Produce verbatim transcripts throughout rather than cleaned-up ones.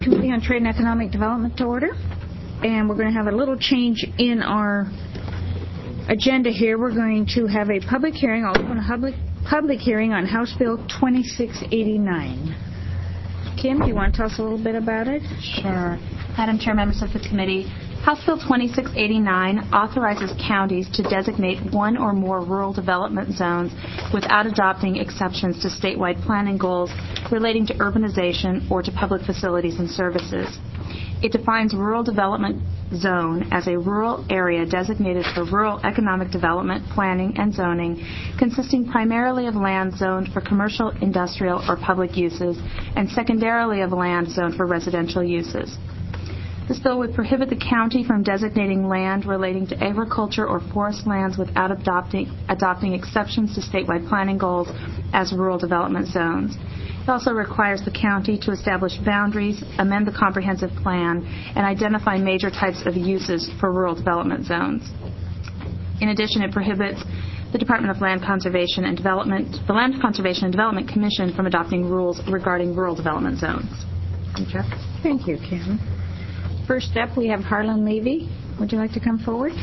Committee on Trade and Economic Development to order. And we're going to have a little change in our agenda here. We're going to have a public hearing, I'll open a public, public hearing on House Bill twenty-six eighty-nine. Kim, do you want to tell us a little bit about it? Sure. Madam Chair, members of the committee, House Bill twenty-six eighty-nine authorizes counties to designate one or more rural development zones without adopting exceptions to statewide planning goals relating to urbanization or to public facilities and services. It defines rural development zone as a rural area designated for rural economic development, planning, and zoning, consisting primarily of land zoned for commercial, industrial, or public uses, and secondarily of land zoned for residential uses. This bill would prohibit the county from designating land relating to agriculture or forest lands without adopting, adopting exceptions to statewide planning goals as rural development zones. It also requires the county to establish boundaries, amend the comprehensive plan, and identify major types of uses for rural development zones. In addition, it prohibits the Department of Land Conservation and Development, the Land Conservation and Development Commission from adopting rules regarding rural development zones. Okay. Thank you, Kim. First up, we have Harlan Levy. Would you like to come forward?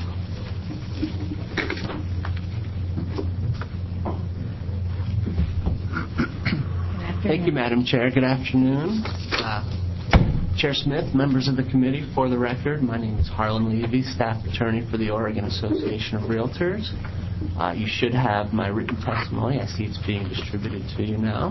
Thank you, Madam Chair. Good afternoon. Uh, Chair Smith, members of the committee, for the record, my name is Harlan Levy, staff attorney for the Oregon Association of Realtors. Uh, you should have my written testimony. I see it's being distributed to you now.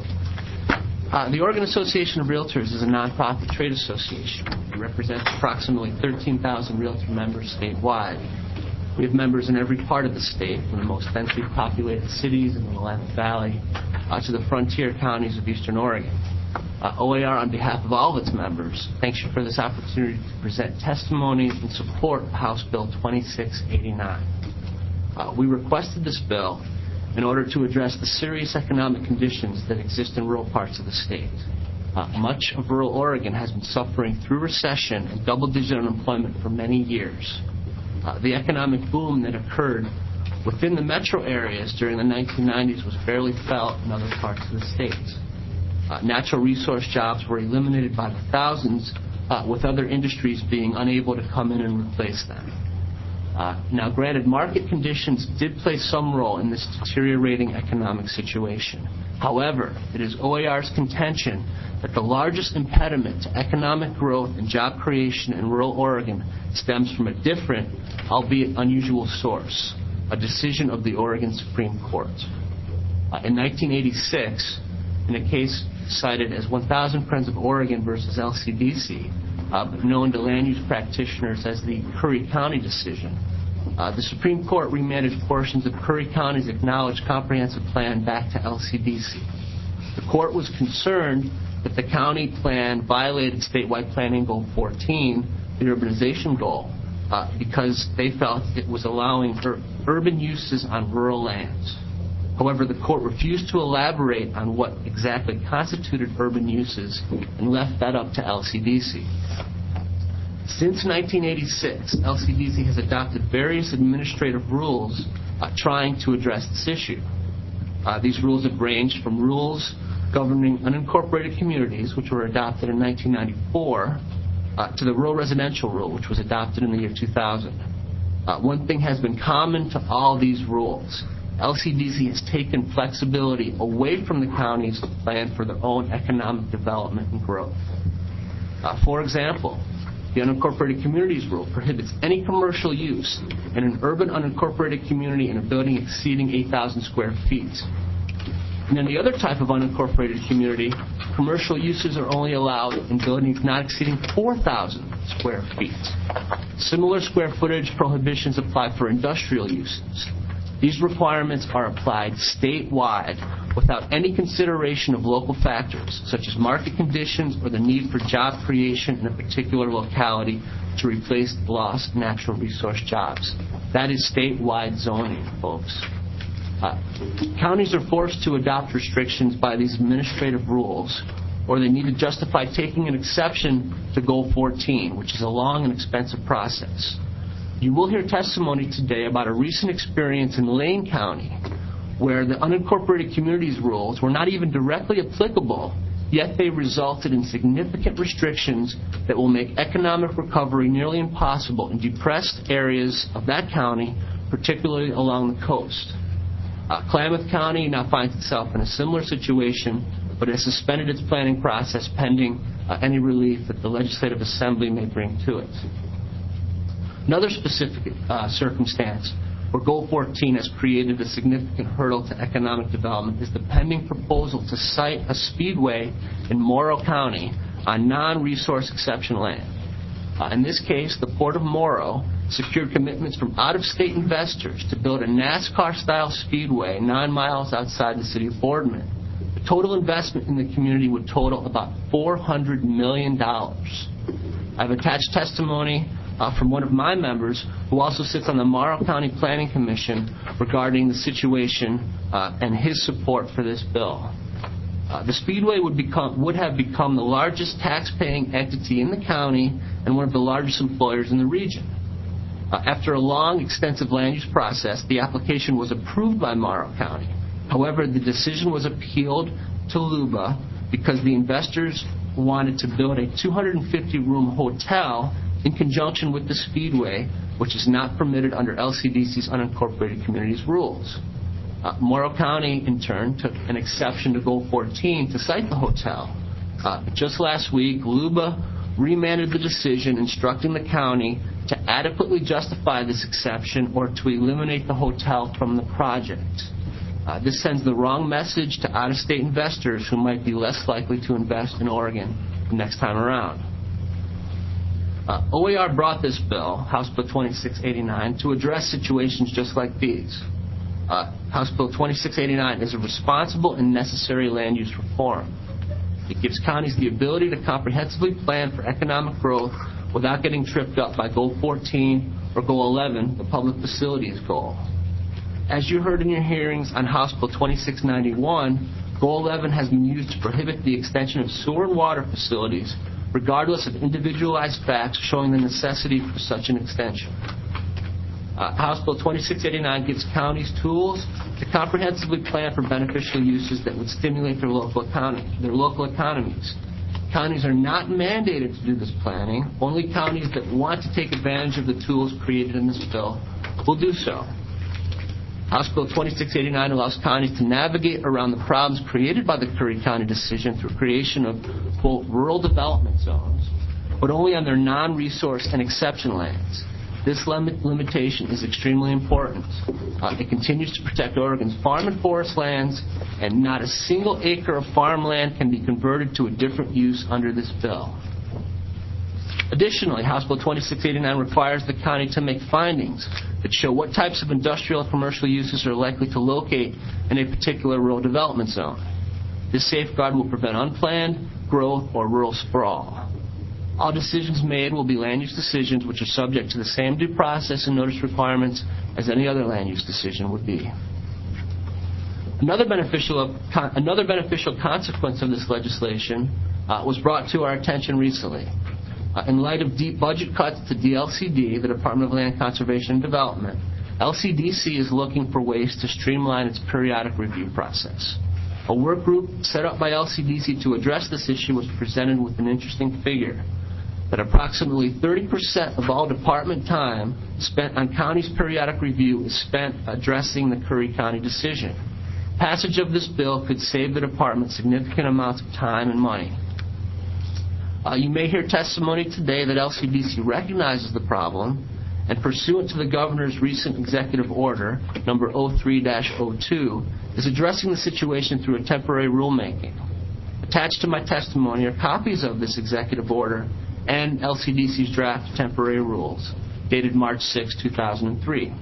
Uh, the Oregon Association of Realtors is a nonprofit trade association. It represents approximately thirteen thousand realtor members statewide. We have members in every part of the state, from the most densely populated cities in the Willamette Valley uh, to the frontier counties of eastern Oregon. Uh, O A R, on behalf of all of its members, thanks you for this opportunity to present testimony in support of House Bill twenty-six eighty-nine. Uh, we requested this bill in order to address the serious economic conditions that exist in rural parts of the state. Uh, much of rural Oregon has been suffering through recession and double-digit unemployment for many years. Uh, the economic boom that occurred within the metro areas during the nineteen nineties was barely felt in other parts of the state. Uh, natural resource jobs were eliminated by the thousands, uh, with other industries being unable to come in and replace them. Uh, now, granted, market conditions did play some role in this deteriorating economic situation. However, it is O A R's contention that the largest impediment to economic growth and job creation in rural Oregon stems from a different, albeit unusual source, a decision of the Oregon Supreme Court. Uh, in nineteen eighty-six, in a case cited as one thousand Friends of Oregon versus L C D C, uh, known to land use practitioners as the Curry County decision, uh, the Supreme Court remanded portions of Curry County's acknowledged comprehensive plan back to L C D C. The court was concerned that the county plan violated statewide planning goal fourteen, the urbanization goal, uh, because they felt it was allowing ur- urban uses on rural lands. However, the court refused to elaborate on what exactly constituted urban uses and left that up to L C D C. Since nineteen eighty-six, L C D C has adopted various administrative rules uh, trying to address this issue. Uh, these rules have ranged from rules governing unincorporated communities, which were adopted in nineteen ninety-four, uh, to the rural residential rule, which was adopted in the year two thousand. Uh, one thing has been common to all these rules. L C D C has taken flexibility away from the counties to plan for their own economic development and growth. Uh, for example, the unincorporated communities rule prohibits any commercial use in an urban unincorporated community in a building exceeding eight thousand square feet. And in the other type of unincorporated community, commercial uses are only allowed in buildings not exceeding four thousand square feet. Similar square footage prohibitions apply for industrial uses. These requirements are applied statewide without any consideration of local factors, such as market conditions or the need for job creation in a particular locality to replace lost natural resource jobs. That is statewide zoning, folks. Uh, counties are forced to adopt restrictions by these administrative rules, or they need to justify taking an exception to Goal fourteen, which is a long and expensive process. You will hear testimony today about a recent experience in Lane County where the unincorporated communities rules were not even directly applicable yet they resulted in significant restrictions that will make economic recovery nearly impossible in depressed areas of that county, particularly along the coast. Uh, Klamath County now finds itself in a similar situation, but has suspended its planning process pending uh, any relief that the Legislative Assembly may bring to it. Another specific uh, circumstance where Goal fourteen has created a significant hurdle to economic development is the pending proposal to site a speedway in Morrow County on non-resource exception land. Uh, in this case, the Port of Morrow secured commitments from out-of-state investors to build a NASCAR-style speedway nine miles outside the city of Boardman. The total investment in the community would total about four hundred million dollars. I've attached testimony Uh, from one of my members who also sits on the Morrow County Planning Commission regarding the situation uh, and his support for this bill. Uh, the Speedway would become would have become the largest tax-paying entity in the county and one of the largest employers in the region. Uh, after a long, extensive land use process, the application was approved by Morrow County. However, the decision was appealed to L U B A because the investors wanted to build a two hundred fifty room hotel in conjunction with the Speedway, which is not permitted under L C D C's unincorporated communities rules. Uh, Morrow County, in turn, took an exception to Goal fourteen to site the hotel. Uh, just last week, L U B A remanded the decision, instructing the county to adequately justify this exception or to eliminate the hotel from the project. Uh, this sends the wrong message to out-of-state investors who might be less likely to invest in Oregon the next time around. Uh, O A R brought this bill, House Bill twenty-six eighty-nine, to address situations just like these. Uh, House Bill twenty-six eighty-nine is a responsible and necessary land use reform. It gives counties the ability to comprehensively plan for economic growth without getting tripped up by Goal fourteen or Goal eleven, the public facilities goal. As you heard in your hearings on House Bill twenty-six ninety-one, Goal eleven has been used to prohibit the extension of sewer and water facilities regardless of individualized facts showing the necessity for such an extension. Uh, House Bill twenty-six eighty-nine gives counties tools to comprehensively plan for beneficial uses that would stimulate their local economy, their local economies. Counties are not mandated to do this planning. Only counties that want to take advantage of the tools created in this bill will do so. House Bill twenty-six eighty-nine allows counties to navigate around the problems created by the Curry County decision through creation of, quote, rural development zones, but only on their non-resource and exception lands. This limit limitation is extremely important. Uh, it continues to protect Oregon's farm and forest lands, and not a single acre of farmland can be converted to a different use under this bill. Additionally, House Bill twenty-six eighty-nine requires the county to make findings that show what types of industrial and commercial uses are likely to locate in a particular rural development zone. This safeguard will prevent unplanned growth or rural sprawl. All decisions made will be land use decisions which are subject to the same due process and notice requirements as any other land use decision would be. Another beneficial, another beneficial consequence of this legislation uh, was brought to our attention recently. Uh, in light of deep budget cuts to D L C D, the Department of Land Conservation and Development, L C D C is looking for ways to streamline its periodic review process. A work group set up by L C D C to address this issue was presented with an interesting figure, that approximately thirty percent of all department time spent on counties' periodic review is spent addressing the Curry County decision. Passage of this bill could save the department significant amounts of time and money. Uh, you may hear testimony today that L C D C recognizes the problem and, pursuant to the governor's recent executive order, number oh three dash oh two, is addressing the situation through a temporary rulemaking. Attached to my testimony are copies of this executive order and L C D C's draft temporary rules, dated March sixth, two thousand three.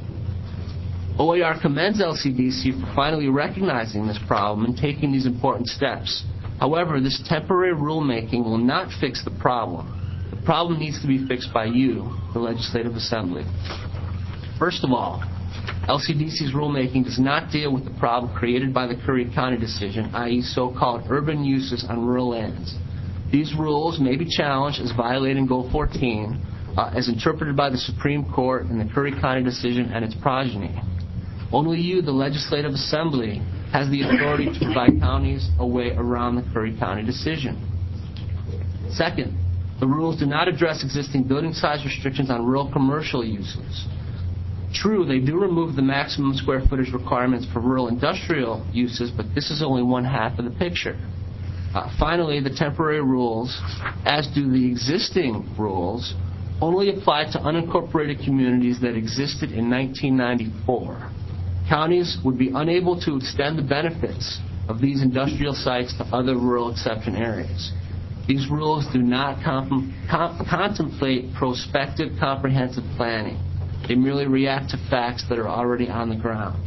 O A R commends L C D C for finally recognizing this problem and taking these important steps. However, this temporary rulemaking will not fix the problem. The problem needs to be fixed by you, the Legislative Assembly. First of all, L C D C's rulemaking does not deal with the problem created by the Curry County decision, that is so-called urban uses on rural lands. These rules may be challenged as violating Goal fourteen, uh, as interpreted by the Supreme Court in the Curry County decision and its progeny. Only you, the Legislative Assembly, has the authority to provide counties a way around the Curry County decision. Second, the rules do not address existing building size restrictions on rural commercial uses. True, they do remove the maximum square footage requirements for rural industrial uses, but this is only one half of the picture. Uh, finally, the temporary rules, as do the existing rules, only apply to unincorporated communities that existed in nineteen ninety-four. Counties would be unable to extend the benefits of these industrial sites to other rural exception areas. These rules do not com- com- contemplate prospective comprehensive planning. They merely react to facts that are already on the ground.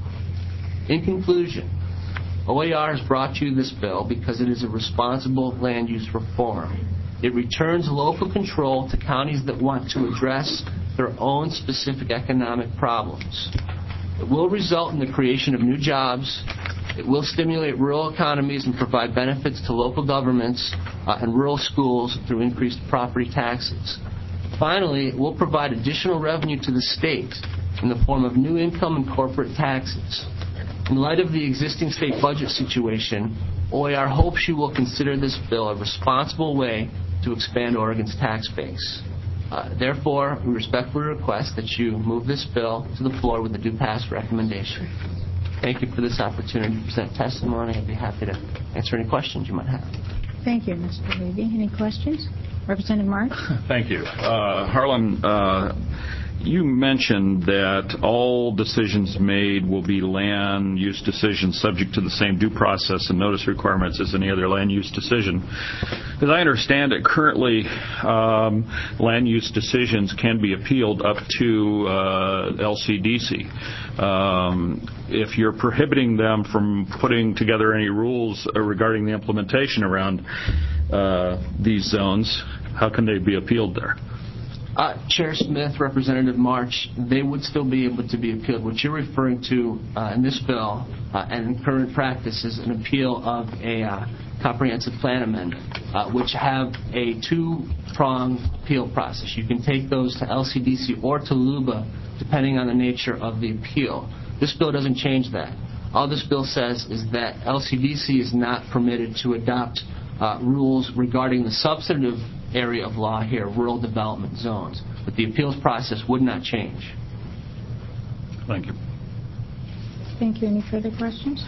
In conclusion, O A R has brought you this bill because it is a responsible land use reform. It returns local control to counties that want to address their own specific economic problems. It will result in the creation of new jobs. It will stimulate rural economies and provide benefits to local governments uh, and rural schools through increased property taxes. Finally, it will provide additional revenue to the state in the form of new income and corporate taxes. In light of the existing state budget situation, O A R hopes you will consider this bill a responsible way to expand Oregon's tax base. Uh, therefore, we respectfully request that you move this bill to the floor with a due pass recommendation. Thank you for this opportunity to present testimony. I'd be happy to answer any questions you might have. Thank you, Mister Levy. Any questions? Representative March? Thank you. Uh, Harlan, uh, you mentioned that all decisions made will be land use decisions subject to the same due process and notice requirements as any other land use decision. As I understand it, currently um, land use decisions can be appealed up to uh, L C D C. Um, if you're prohibiting them from putting together any rules regarding the implementation around uh, these zones, how can they be appealed there? Uh, Chair Smith, Representative March, they would still be able to be appealed. What you're referring to uh, in this bill uh, and in current practice is an appeal of a uh, comprehensive plan amendment, uh, which have a two-pronged appeal process. You can take those to L C D C or to L U B A, depending on the nature of the appeal. This bill doesn't change that. All this bill says is that L C D C is not permitted to adopt uh, rules regarding the substantive area of law here, rural development zones. But the appeals process would not change. Thank you. Thank you. Any further questions?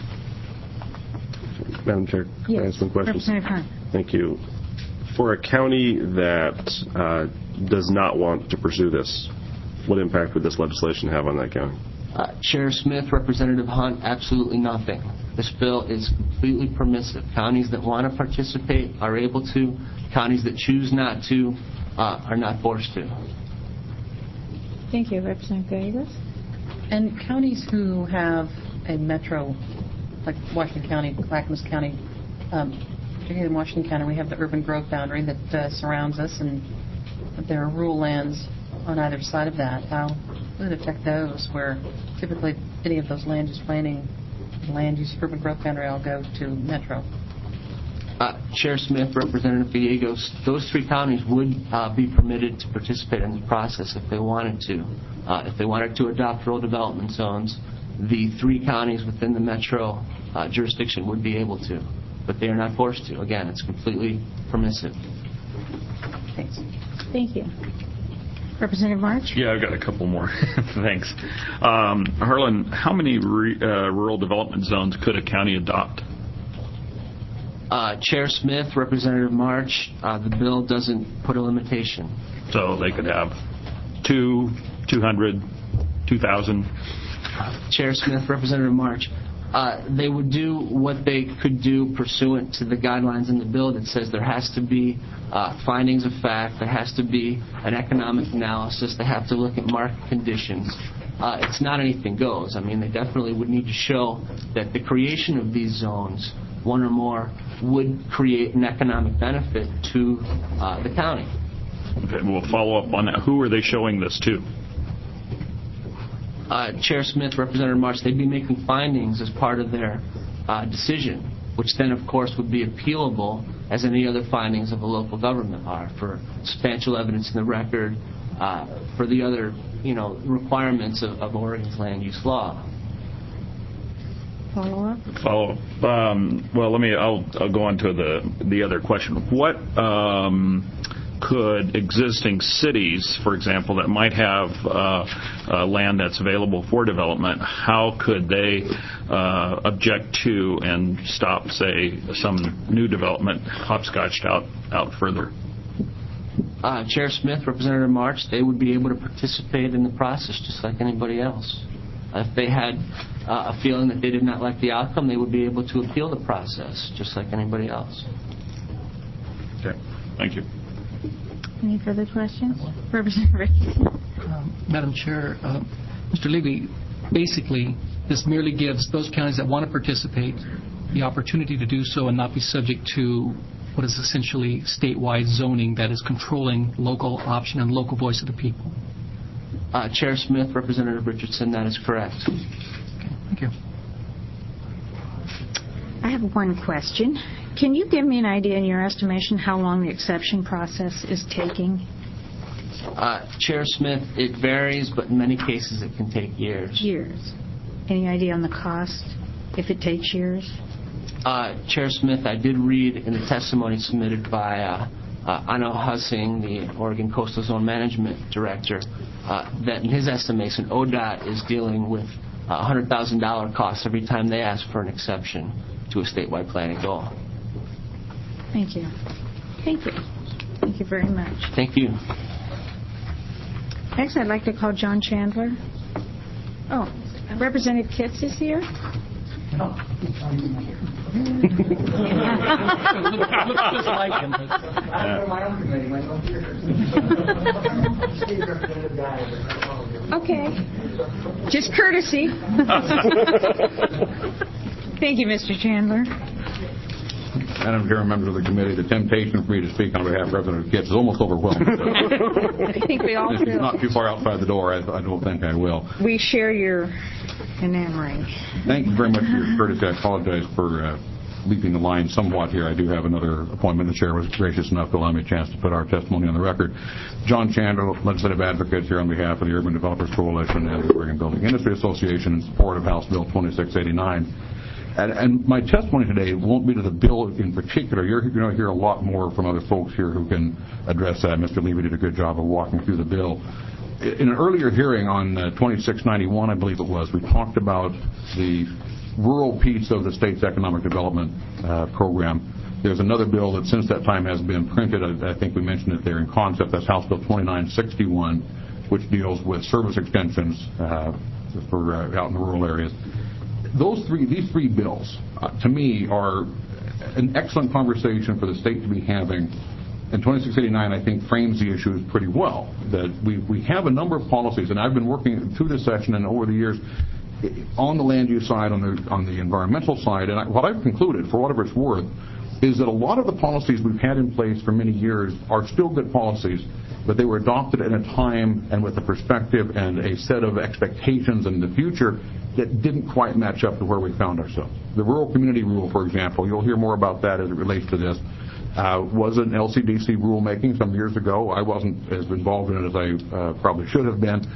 Madam Chair, can I ask one question? Representative Hunt. Thank you. For a county that uh, does not want to pursue this, what impact would this legislation have on that county? Uh, Chair Smith, Representative Hunt, absolutely nothing. This bill is completely permissive. Counties that want to participate are able to. Counties that choose not to uh, are not forced to. Thank you. Representative Gallegos. And counties who have a metro, like Washington County, Clackamas County, um, particularly in Washington County, we have the urban growth boundary that uh, surrounds us, and there are rural lands on either side of that. How would it affect those where typically any of those land use planning, land use urban growth boundary all go to metro? Uh, Chair Smith, Representative Gallegos, those three counties would uh, be permitted to participate in the process if they wanted to. Uh, if they wanted to adopt rural development zones, the three counties within the metro uh, jurisdiction would be able to, but they are not forced to. Again, it's completely permissive. Thanks. Thank you. Representative March? Yeah, I've got a couple more. Thanks. Um, Harlan, how many re, uh, rural development zones could a county adopt? Uh, Chair Smith, Representative March, uh, the bill doesn't put a limitation. So they could have two, two hundred, two thousand? Chair Smith, Representative March, uh, they would do what they could do pursuant to the guidelines in the bill that says there has to be uh, findings of fact, there has to be an economic analysis, they have to look at market conditions. Uh, it's not anything goes. I mean, they definitely would need to show that the creation of these zones, one or more, would create an economic benefit to uh, the county. Okay, we'll follow up on that. Who are they showing this to? Uh, Chair Smith, Representative March, they'd be making findings as part of their uh, decision, which then, of course, would be appealable as any other findings of a local government are for substantial evidence in the record, uh, for the other, you know, requirements of, of Oregon's land use law. follow-up? Follow. Um, well, let me. I'll, I'll go on to the the other question. What um, could existing cities, for example, that might have uh, uh, land that's available for development, how could they uh, object to and stop, say, some new development hopscotched out out further? Uh, Chair Smith, Representative March, they would be able to participate in the process just like anybody else. If they had uh, a feeling that they did not like the outcome, they would be able to appeal the process just like anybody else. Okay. Thank you. Any further questions? Representative Richardson. Um, Madam Chair, uh, Mister Levy, basically, this merely gives those counties that want to participate the opportunity to do so and not be subject to what is essentially statewide zoning that is controlling local option and local voice of the people. Uh, Chair Smith, Representative Richardson, that is correct. Okay, thank you. I have one question. Can you give me an idea in your estimation how long the exception process is taking? Uh, Chair Smith, it varies, but in many cases it can take years. Years. Any idea on the cost if it takes years? Uh, Chair Smith, I did read in the testimony submitted by uh, uh, Ano Hussing, the Oregon Coastal Zone Management Director, uh, that in his estimation, O D O T is dealing with a one hundred thousand dollars cost every time they ask for an exception to a statewide planning goal. Thank you. Thank you. Thank you very much. Thank you. Next, I'd like to call John Chandler. Oh, Representative Kitts is here. Looks just like him. Okay. Just courtesy. Thank you, Mister Chandler. Madam Chair, members of the committee, the temptation for me to speak on behalf of Representative Kitts is almost overwhelming. I think we all If it's do. not too far outside the door, I, I don't think I will. We share your enamoring. Thank you very much for your courtesy. I apologize for uh, leaping the line somewhat here. I do have another appointment. The chair was gracious enough to allow me a chance to put our testimony on the record. John Chandler, legislative advocate here on behalf of the Urban Developers Coalition and the Oregon Building Industry Association in support of House Bill twenty-six eighty-nine. And, and my testimony today won't be to the bill in particular. You're going to hear a lot more from other folks here who can address that. Mister Levy did a good job of walking through the bill. In an earlier hearing on uh, twenty-six ninety-one, I believe it was, we talked about the rural piece of the state's economic development uh, program. There's another bill that since that time has been printed. I, I think we mentioned it there in concept. That's House Bill twenty-nine sixty-one, which deals with service extensions uh, for uh, out in the rural areas. Those three, these three bills, uh, to me, are an excellent conversation for the state to be having. And twenty-six eighty-nine, I think, frames the issues pretty well. That we, we have a number of policies, and I've been working through this session and over the years on the land use side, on the on the environmental side, and I, what I've concluded, for whatever it's worth, is that a lot of the policies we've had in place for many years are still good policies, but they were adopted at a time and with a perspective and a set of expectations in the future that didn't quite match up to where we found ourselves. The rural community rule, for example, you'll hear more about that as it relates to this, uh, was an L C D C rulemaking some years ago. I wasn't as involved in it as I uh, probably should have been.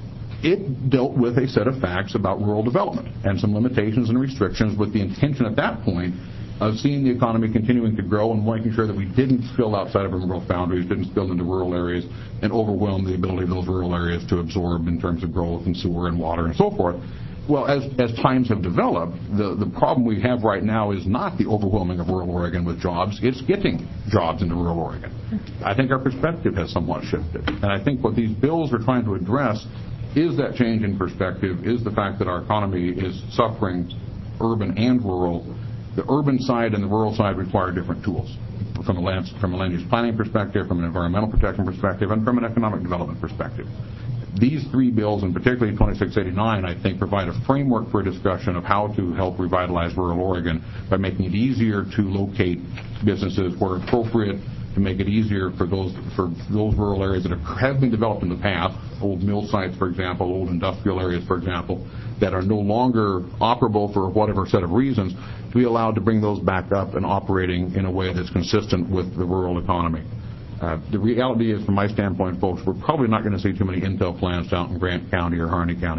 It dealt with a set of facts about rural development and some limitations and restrictions with the intention at that point of seeing the economy continuing to grow and making sure that we didn't spill outside of our rural boundaries, didn't spill into rural areas and overwhelm the ability of those rural areas to absorb in terms of growth and sewer and water and so forth. Well, as, as times have developed, the, the problem we have right now is not the overwhelming of rural Oregon with jobs, it's getting jobs into rural Oregon. I think our perspective has somewhat shifted. And I think what these bills are trying to address is that change in perspective, is the fact that our economy is suffering, urban and rural. The urban side and the rural side require different tools from a land, from a land use planning perspective, from an environmental protection perspective, and from an economic development perspective. These three bills, and particularly twenty-six eighty-nine, I think provide a framework for a discussion of how to help revitalize rural Oregon by making it easier to locate businesses where appropriate, to make it easier for those for those rural areas that have been developed in the past, old mill sites, for example, old industrial areas, for example, that are no longer operable for whatever set of reasons, to be allowed to bring those back up and operating in a way that's consistent with the rural economy. Uh, the reality is, from my standpoint, folks, we're probably not going to see too many infill plants out in Grant County or Harney County.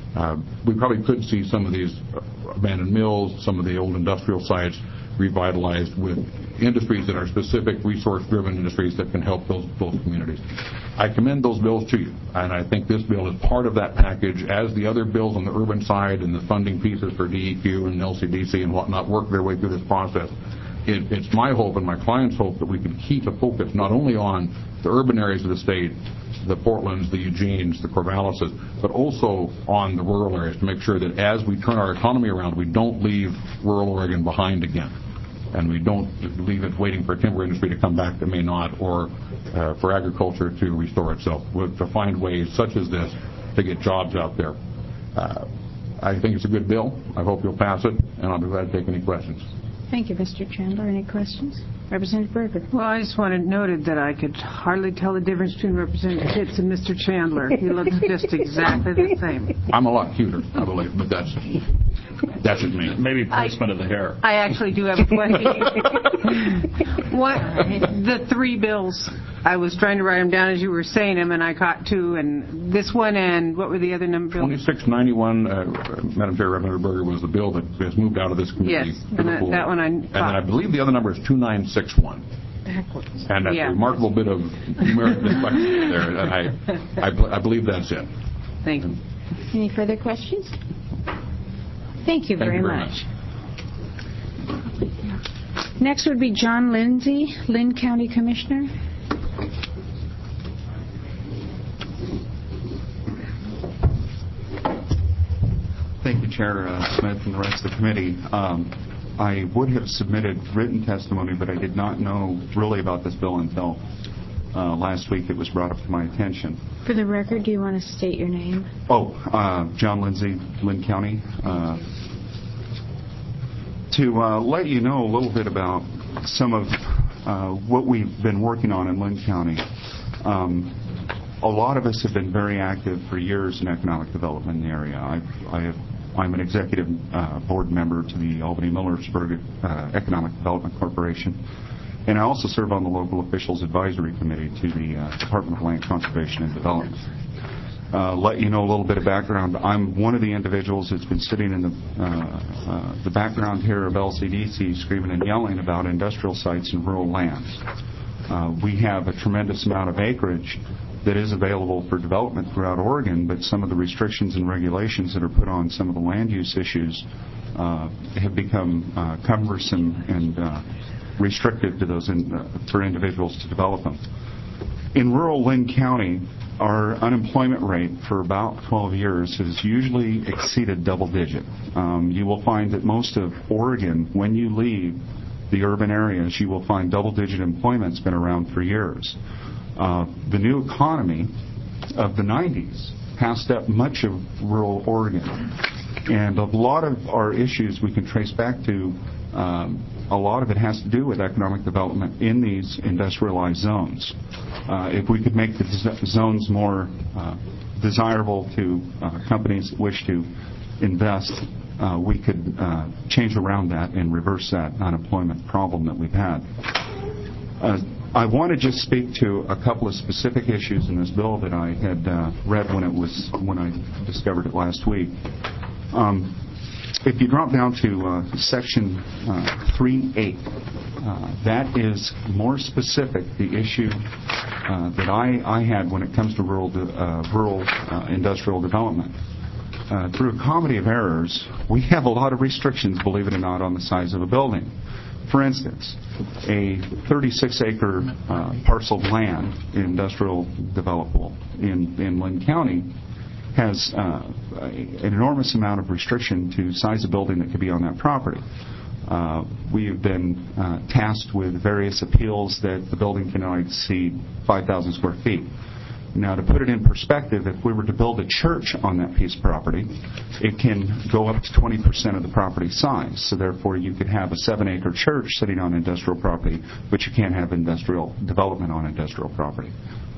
Uh, we probably could see some of these abandoned mills, some of the old industrial sites revitalized with industries that are specific resource-driven industries that can help those, those communities. I commend those bills to you, and I think this bill is part of that package as the other bills on the urban side and the funding pieces for D E Q and L C D C and whatnot work their way through this process. It, it's my hope and my client's hope that we can keep a focus not only on the urban areas of the state, the Portlands, the Eugenes, the Corvalises, but also on the rural areas to make sure that as we turn our economy around, we don't leave rural Oregon behind again. And we don't leave it waiting for timber industry to come back that may not, or uh, for agriculture to restore itself. We'll to find ways such as this to get jobs out there. Uh, I think it's a good bill. I hope you'll pass it, and I'll be glad to take any questions. Thank you, Mister Chandler. Any questions? Representative Berger. Well, I just wanted noted that I could hardly tell the difference between Representative Pitts and Mister Chandler. He looks just exactly the same. I'm a lot cuter, I believe, but that's that's just me. Maybe placement I, of the hair. I actually do have a question. What the three bills? I was trying to write them down as you were saying them, and I caught two. And this one, and what were the other number bills? twenty-six ninety-one, uh, Madam Chair, Representative Berger, was the bill that has moved out of this committee. Yes, and that, that one I. And then I believe the other number is two nine six one. Backwards. And that's yeah. a remarkable bit of numeric dyslexia there. And I, I, I believe that's it. Thank you. Any further questions? Thank you Thank very, you very much. much. Next would be John Lindsay, Lynn County Commissioner. Thank you, Chair uh, Smith and the rest of the committee. Um, I would have submitted written testimony, but I did not know really about this bill until uh, last week it was brought up to my attention. For the record, do you want to state your name? Oh, uh, John Lindsay, Lynn County. Uh, to uh, let you know a little bit about some of uh, what we've been working on in Lynn County. Um, a lot of us have been very active for years in economic development in the area. I've, I have I'm an executive uh, board member to the Albany-Millersburg uh, Economic Development Corporation, and I also serve on the Local Officials Advisory Committee to the uh, Department of Land Conservation and Development. Uh, let you know a little bit of background. I'm one of the individuals that's been sitting in the, uh, uh, the background here of L C D C screaming and yelling about industrial sites and rural lands. Uh, we have a tremendous amount of acreage that is available for development throughout Oregon, but some of the restrictions and regulations that are put on some of the land use issues uh, have become uh, cumbersome and uh, restrictive to those in, uh, for individuals to develop them. In rural Lynn County, our unemployment rate for about twelve years has usually exceeded double digit. Um, you will find that most of Oregon, when you leave the urban areas, you will find double digit employment's been around for years. Uh, the new economy of the nineties passed up much of rural Oregon. And a lot of our issues we can trace back to, um, a lot of it has to do with economic development in these industrialized zones. Uh, if we could make the z- zones more uh, desirable to uh, companies that wish to invest, uh, we could uh, change around that and reverse that unemployment problem that we've had. Uh, I want to just speak to a couple of specific issues in this bill that I had uh, read when it was when I discovered it last week. Um, if you drop down to uh, section uh, three eight, uh, that is more specific, the issue uh, that I, I had when it comes to rural de- uh, rural uh, industrial development. Uh, through a comedy of errors, we have a lot of restrictions, believe it or not, on the size of a building. For instance, a thirty-six acre uh, parcel of land, industrial developable in, in Lynn County, has uh, a, an enormous amount of restriction to size of building that could be on that property. Uh, we have been uh, tasked with various appeals that the building cannot exceed five thousand square feet. Now, to put it in perspective, if we were to build a church on that piece of property, it can go up to twenty percent of the property size. So therefore, you could have a seven acre church sitting on industrial property, but you can't have industrial development on industrial property.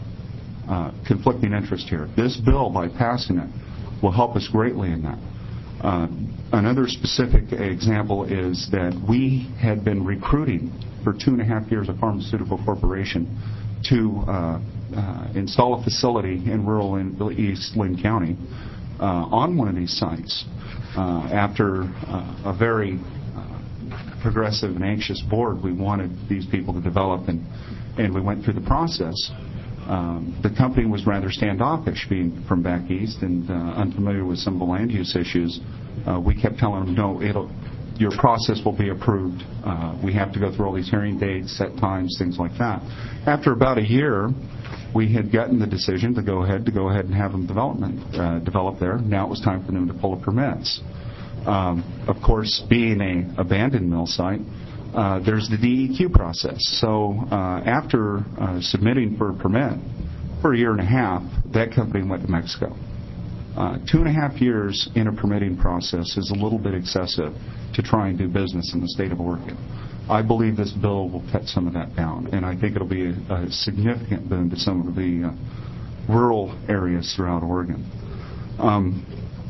Uh, conflicting interest here. This bill, by passing it, will help us greatly in that. Uh, another specific example is that we had been recruiting for two and a half years a pharmaceutical corporation to uh, uh, install a facility in rural in East Lynn County uh, on one of these sites. Uh, after uh, a very uh, progressive and anxious board, we wanted these people to develop, and, and we went through the process. Um, the company was rather standoffish, being from back east and uh, unfamiliar with some of the land use issues. Uh, we kept telling them, no, it'll, your process will be approved. Uh, we have to go through all these hearing dates, set times, things like that. After about a year, we had gotten the decision to go ahead to go ahead and have them development uh, develop there. Now it was time for them to pull the permits. Um, of course, being a abandoned mill site, uh, there's the D E Q process. So uh, after uh, submitting for a permit for a year and a half, that company went to Mexico. Uh, two and a half years in a permitting process is a little bit excessive to try and do business in the state of Oregon. I believe this bill will cut some of that down, and I think it'll be a, a significant boon to some of the uh, rural areas throughout Oregon. Um,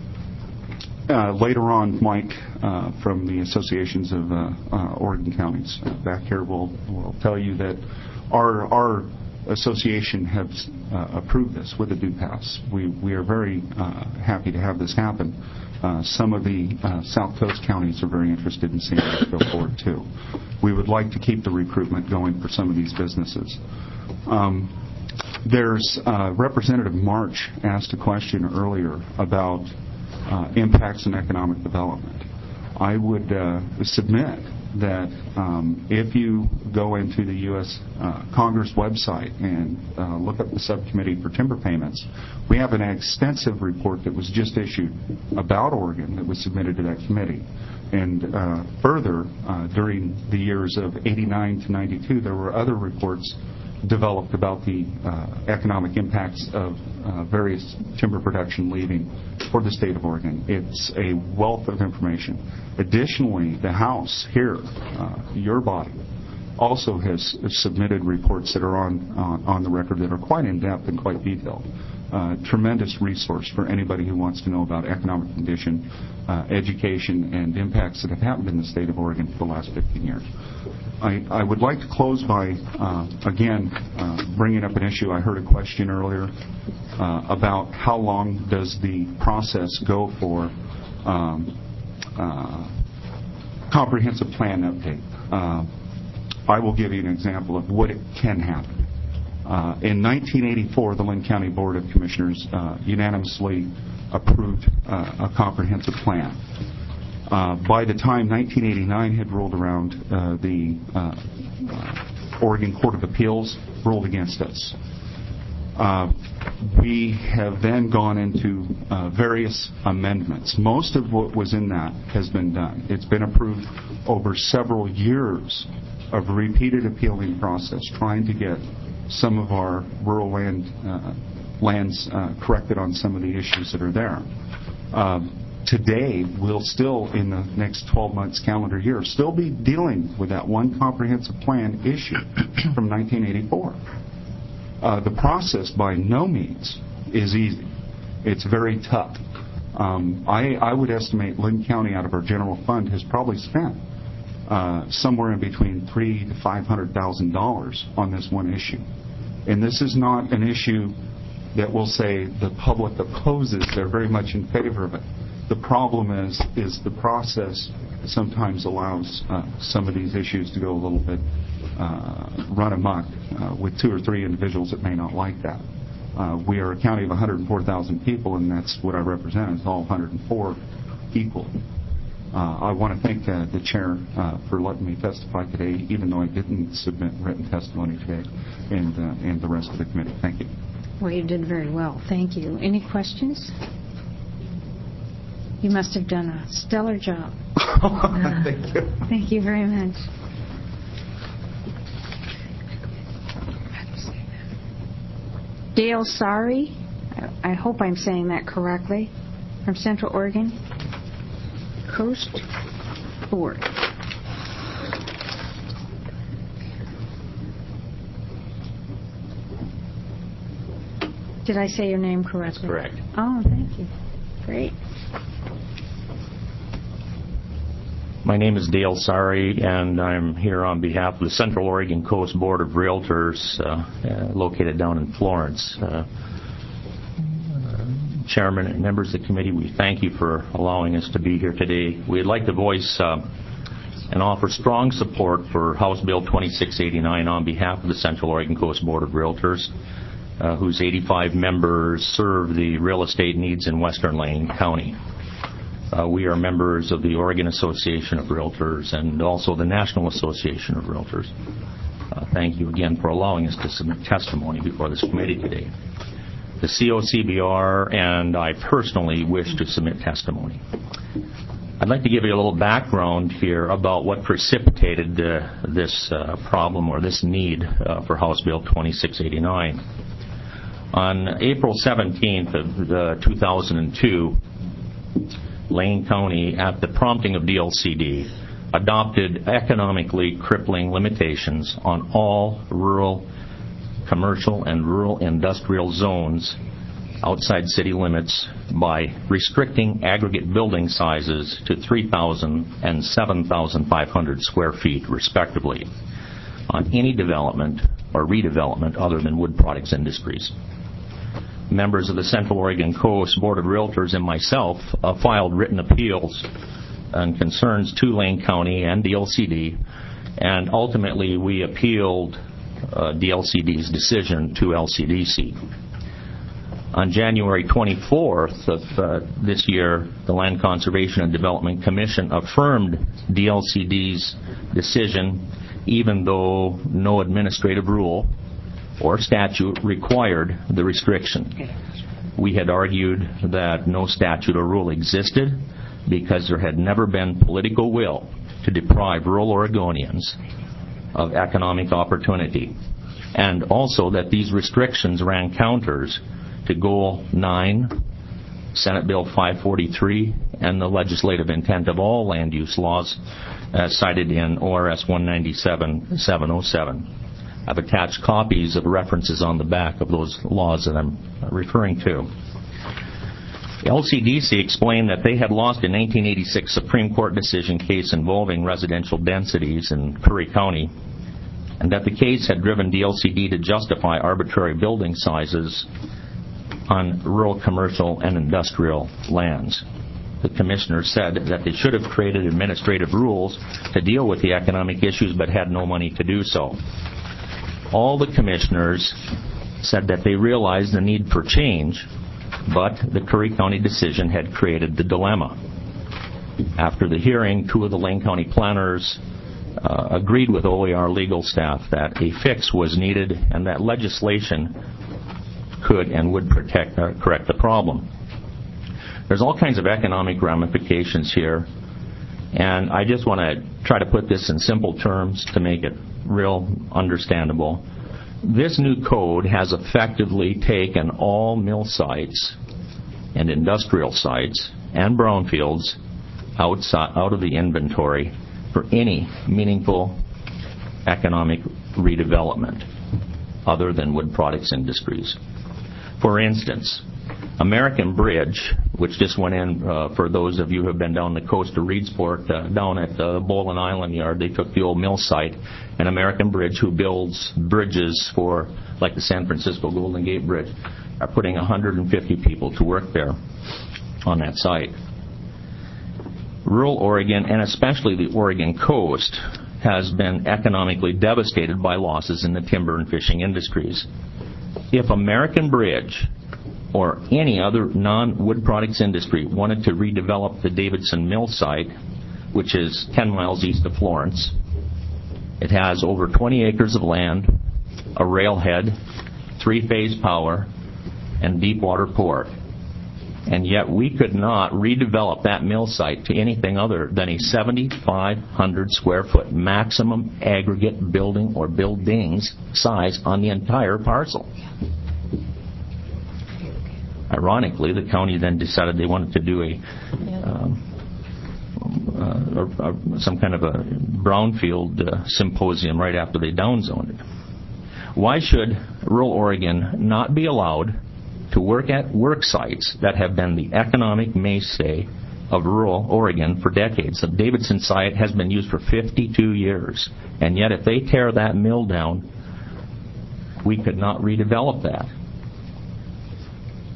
uh, later on, Mike uh, from the associations of uh, uh, Oregon counties uh, back here will will tell you that our our association has uh, approved this with a due pass. We we are very uh, happy to have this happen. Uh, some of the uh, South Coast counties are very interested in seeing this go forward too. We would like to keep the recruitment going for some of these businesses. Um, there's uh, Representative March asked a question earlier about uh, impacts on economic development. I would uh, submit that um, if you go into the U S Uh, Congress website and uh, look up the subcommittee for timber payments, we have an extensive report that was just issued about Oregon that was submitted to that committee. And uh, further, uh, during the years of eighty-nine to ninety-two, there were other reports developed about the uh, economic impacts of uh, various timber production leaving for the state of Oregon. It's a wealth of information. Additionally, the House here, uh, your body, also has submitted reports that are on, on, on the record that are quite in-depth and quite detailed. Uh, tremendous resource for anybody who wants to know about economic condition, uh, education, and impacts that have happened in the state of Oregon for the last fifteen years. I, I would like to close by, uh, again, uh, bringing up an issue. I heard a question earlier uh, about how long does the process go for um, uh, comprehensive plan update. Uh, I will give you an example of what it can happen. Uh, in nineteen eighty-four, the Linn County Board of Commissioners uh, unanimously approved uh, a comprehensive plan. Uh, by the time nineteen eighty-nine had rolled around, uh, the uh, uh, Oregon Court of Appeals ruled against us. Uh, we have then gone into uh, various amendments. Most of what was in that has been done. It's been approved over several years of repeated appealing process, trying to get some of our rural land uh, lands uh, corrected on some of the issues that are there. Uh, today, we'll still, in the next twelve months calendar year, still be dealing with that one comprehensive plan issue from nineteen eighty-four. Uh, the process by no means is easy. It's very tough. Um, I, I would estimate Linn County, out of our general fund, has probably spent Uh, somewhere in between three to five hundred thousand dollars on this one issue, and this is not an issue that we'll say the public opposes. They're very much in favor of it. The problem is, is the process sometimes allows uh, some of these issues to go a little bit uh, run amok uh, with two or three individuals that may not like that. Uh, we are a county of one hundred four thousand people, and that's what I represent, is all one hundred four equal. Uh, I want to thank uh, the chair uh, for letting me testify today, even though I didn't submit written testimony today, and uh, and the rest of the committee. Thank you. Well, you did very well. Thank you. Any questions? You must have done a stellar job. Thank you. Thank you very much. Dale Sari, I, I hope I'm saying that correctly, from Central Oregon Coast Board. Did I say your name correctly? That's correct. Oh, thank you. Great. My name is Dale Sari, and I'm here on behalf of the Central Oregon Coast Board of Realtors, uh, uh, located down in Florence. Uh, Chairman and members of the committee, we thank you for allowing us to be here today. We'd like to voice uh, and offer strong support for House Bill twenty-six eighty-nine on behalf of the Central Oregon Coast Board of Realtors, uh, whose eighty-five members serve the real estate needs in Western Lane County. Uh, we are members of the Oregon Association of Realtors and also the National Association of Realtors. Uh, thank you again for allowing us to submit testimony before this committee today. The C O C B R and I personally wish to submit testimony. I'd like to give you a little background here about what precipitated uh, this uh, problem or this need uh, for House Bill twenty-six eighty-nine. On April seventeenth of uh, two thousand two, Lane County, at the prompting of D L C D, adopted economically crippling limitations on all rural commercial and rural industrial zones outside city limits by restricting aggregate building sizes to three thousand and seven thousand five hundred square feet, respectively, on any development or redevelopment other than wood products industries. Members of the Central Oregon Coast Board of Realtors and myself uh, filed written appeals and concerns to Lane County and D L C D, and ultimately we appealed uh, D L C D's decision to L C D C. On January twenty-fourth of uh, this year, the Land Conservation and Development Commission affirmed D L C D's decision, even though no administrative rule or statute required the restriction. We had argued that no statute or rule existed because there had never been political will to deprive rural Oregonians of economic opportunity, and also that these restrictions ran counters to Goal nine, Senate Bill five forty-three, and the legislative intent of all land use laws as cited in O R S one ninety-seven seven oh seven. I've attached copies of references on the back of those laws that I'm referring to. L C D C explained that they had lost a nineteen eighty-six Supreme Court decision case involving residential densities in Curry County, and that the case had driven D L C D to justify arbitrary building sizes on rural commercial and industrial lands. The commissioner said that they should have created administrative rules to deal with the economic issues but had no money to do so. All the commissioners said that they realized the need for change, but the Curry County decision had created the dilemma. After the hearing, two of the Lane County planners uh, agreed with O E R legal staff that a fix was needed and that legislation could and would protect, uh, correct the problem. There's all kinds of economic ramifications here, and I just want to try to put this in simple terms to make it real understandable. This new code has effectively taken all mill sites and industrial sites and brownfields outside, out of the inventory for any meaningful economic redevelopment other than wood products industries. For instance, American Bridge, which just went in, uh, for those of you who have been down the coast of Reedsport, uh, down at the Bolin Island Yard, they took the old mill site, and American Bridge, who builds bridges for, like the San Francisco Golden Gate Bridge, are putting one hundred fifty people to work there on that site. Rural Oregon, and especially the Oregon coast, has been economically devastated by losses in the timber and fishing industries. If American Bridge or any other non-wood products industry wanted to redevelop the Davidson Mill site, which is ten miles east of Florence, it has over twenty acres of land, a railhead, three-phase power, and deep water port. And yet we could not redevelop that mill site to anything other than a seventy-five hundred square foot maximum aggregate building or buildings size on the entire parcel. Ironically, the county then decided they wanted to do a, um, uh, a, a some kind of a brownfield uh, symposium right after they downzoned it. Why should rural Oregon not be allowed to work at work sites that have been the economic mainstay of rural Oregon for decades? The Davidson site has been used for fifty-two years, and yet if they tear that mill down, we could not redevelop that.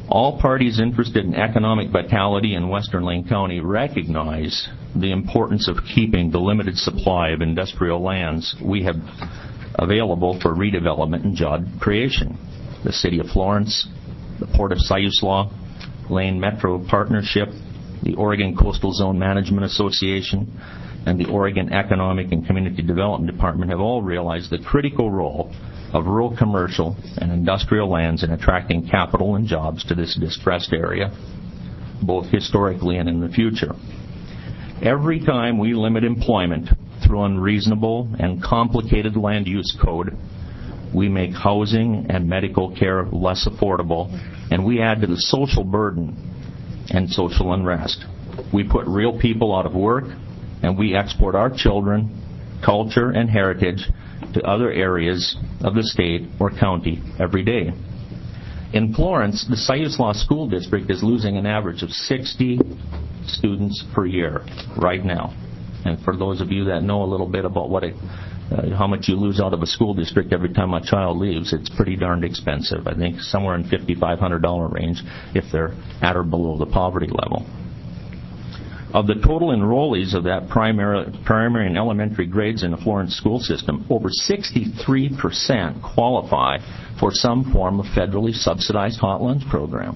All parties interested in economic vitality in Western Lane County recognize the importance of keeping the limited supply of industrial lands we have available for redevelopment and job creation. The City of Florence, the Port of Siuslaw, Lane Metro Partnership, the Oregon Coastal Zone Management Association, and the Oregon Economic and Community Development Department have all realized the critical role of rural commercial and industrial lands in attracting capital and jobs to this distressed area, both historically and in the future. Every time we limit employment through unreasonable and complicated land use code, we make housing and medical care less affordable, and we add to the social burden and social unrest. We put real people out of work, and we export our children, culture, and heritage to other areas of the state or county every day. In Florence, the Siuslaw School District is losing an average of sixty students per year right now. And for those of you that know a little bit about what it, uh, how much you lose out of a school district every time a child leaves, it's pretty darned expensive. I think somewhere in fifty-five hundred dollars range if they're at or below the poverty level. Of the total enrollees of that primary, primary and elementary grades in the Florence school system, over sixty-three percent qualify for some form of federally subsidized hot lunch program.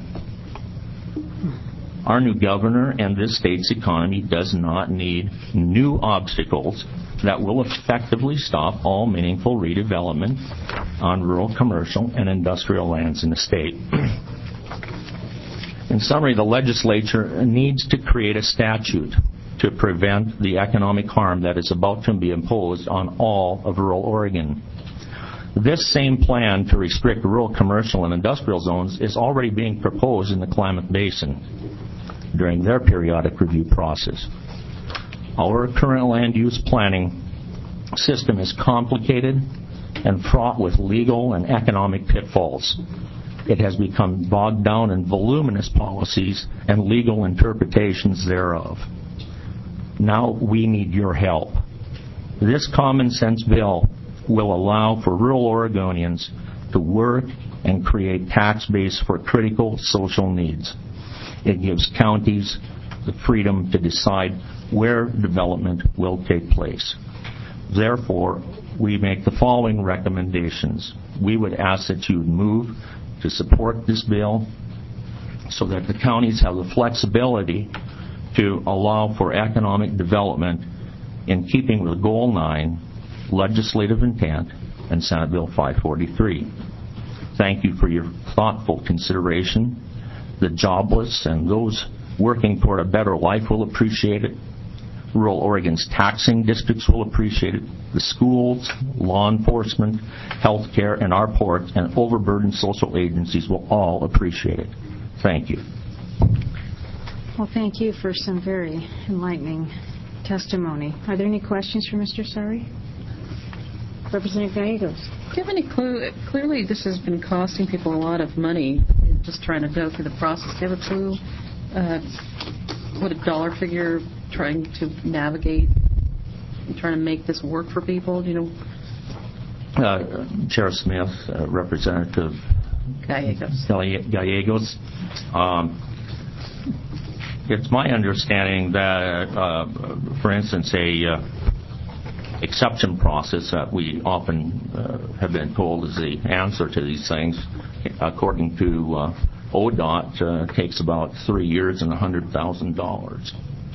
Our new governor and this state's economy does not need new obstacles that will effectively stop all meaningful redevelopment on rural commercial and industrial lands in the state. In summary, the legislature needs to create a statute to prevent the economic harm that is about to be imposed on all of rural Oregon. This same plan to restrict rural commercial and industrial zones is already being proposed in the Klamath Basin during their periodic review process. Our current land use planning system is complicated and fraught with legal and economic pitfalls. It has become bogged down in voluminous policies and legal interpretations thereof. Now we need your help. This common sense bill will allow for rural Oregonians to work and create tax base for critical social needs. It gives counties the freedom to decide where development will take place. Therefore, we make the following recommendations. We would ask that you move to support this bill so that the counties have the flexibility to allow for economic development in keeping with Goal nine, legislative intent, and Senate Bill five forty-three. Thank you for your thoughtful consideration. The jobless and those working toward a better life will appreciate it. Rural Oregon's taxing districts will appreciate it. The schools, law enforcement, health care, and our ports and overburdened social agencies will all appreciate it. Thank you. Well, thank you for some very enlightening testimony. Are there any questions for Mister Sari? Representative Gallegos. Do you have any clue? Clearly, this has been costing people a lot of money, just trying to go through the process. Do you have a clue uh, what a dollar figure trying to navigate, trying to make this work for people? Do you know? Uh, Chair Smith, uh, Representative Gallegos. Gallegos. Um, it's my understanding that, uh, for instance, a uh, exception process that we often uh, have been told is the answer to these things, according to uh, O D O T, uh, takes about three years and one hundred thousand dollars.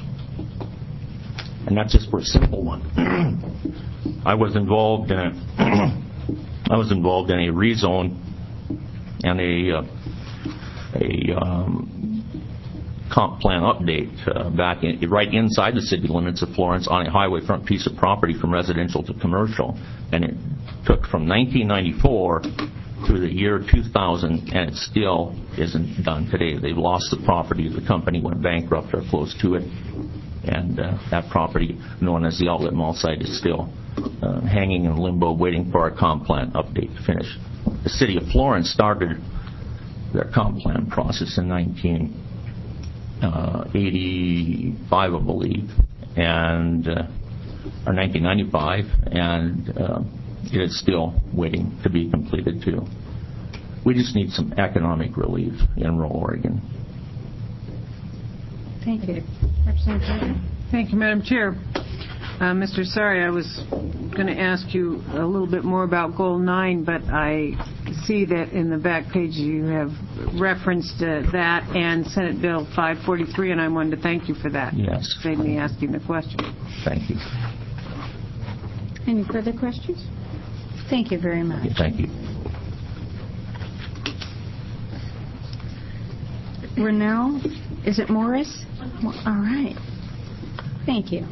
And that's just for a simple one. I was involved in a, I was involved in a rezone and a uh, a um, comp plan update uh, back in, right inside the city limits of Florence on a highway front piece of property from residential to commercial, and it took from nineteen ninety-four through the year two thousand, and it still isn't done today. They've lost the property. The company went bankrupt or close to it. And uh, that property, known as the Outlet Mall site, is still uh, hanging in limbo, waiting for our comp plan update to finish. The city of Florence started their comp plan process in nineteen eighty-five, I believe, and uh, or nineteen ninety-five, and uh, it is still waiting to be completed too. we just need some economic relief in rural Oregon. Thank you. Representative Taylor? Thank you, Madam Chair. Uh, Mister Sari, I was going to ask you a little bit more about Goal nine, but I see that in the back page you have referenced uh, that and Senate Bill five forty-three, and I wanted to thank you for that. Yes. Saved me asking the question. Thank you. Any further questions? Thank you very much. Thank you. We're now, is it Morris? All right. Thank you.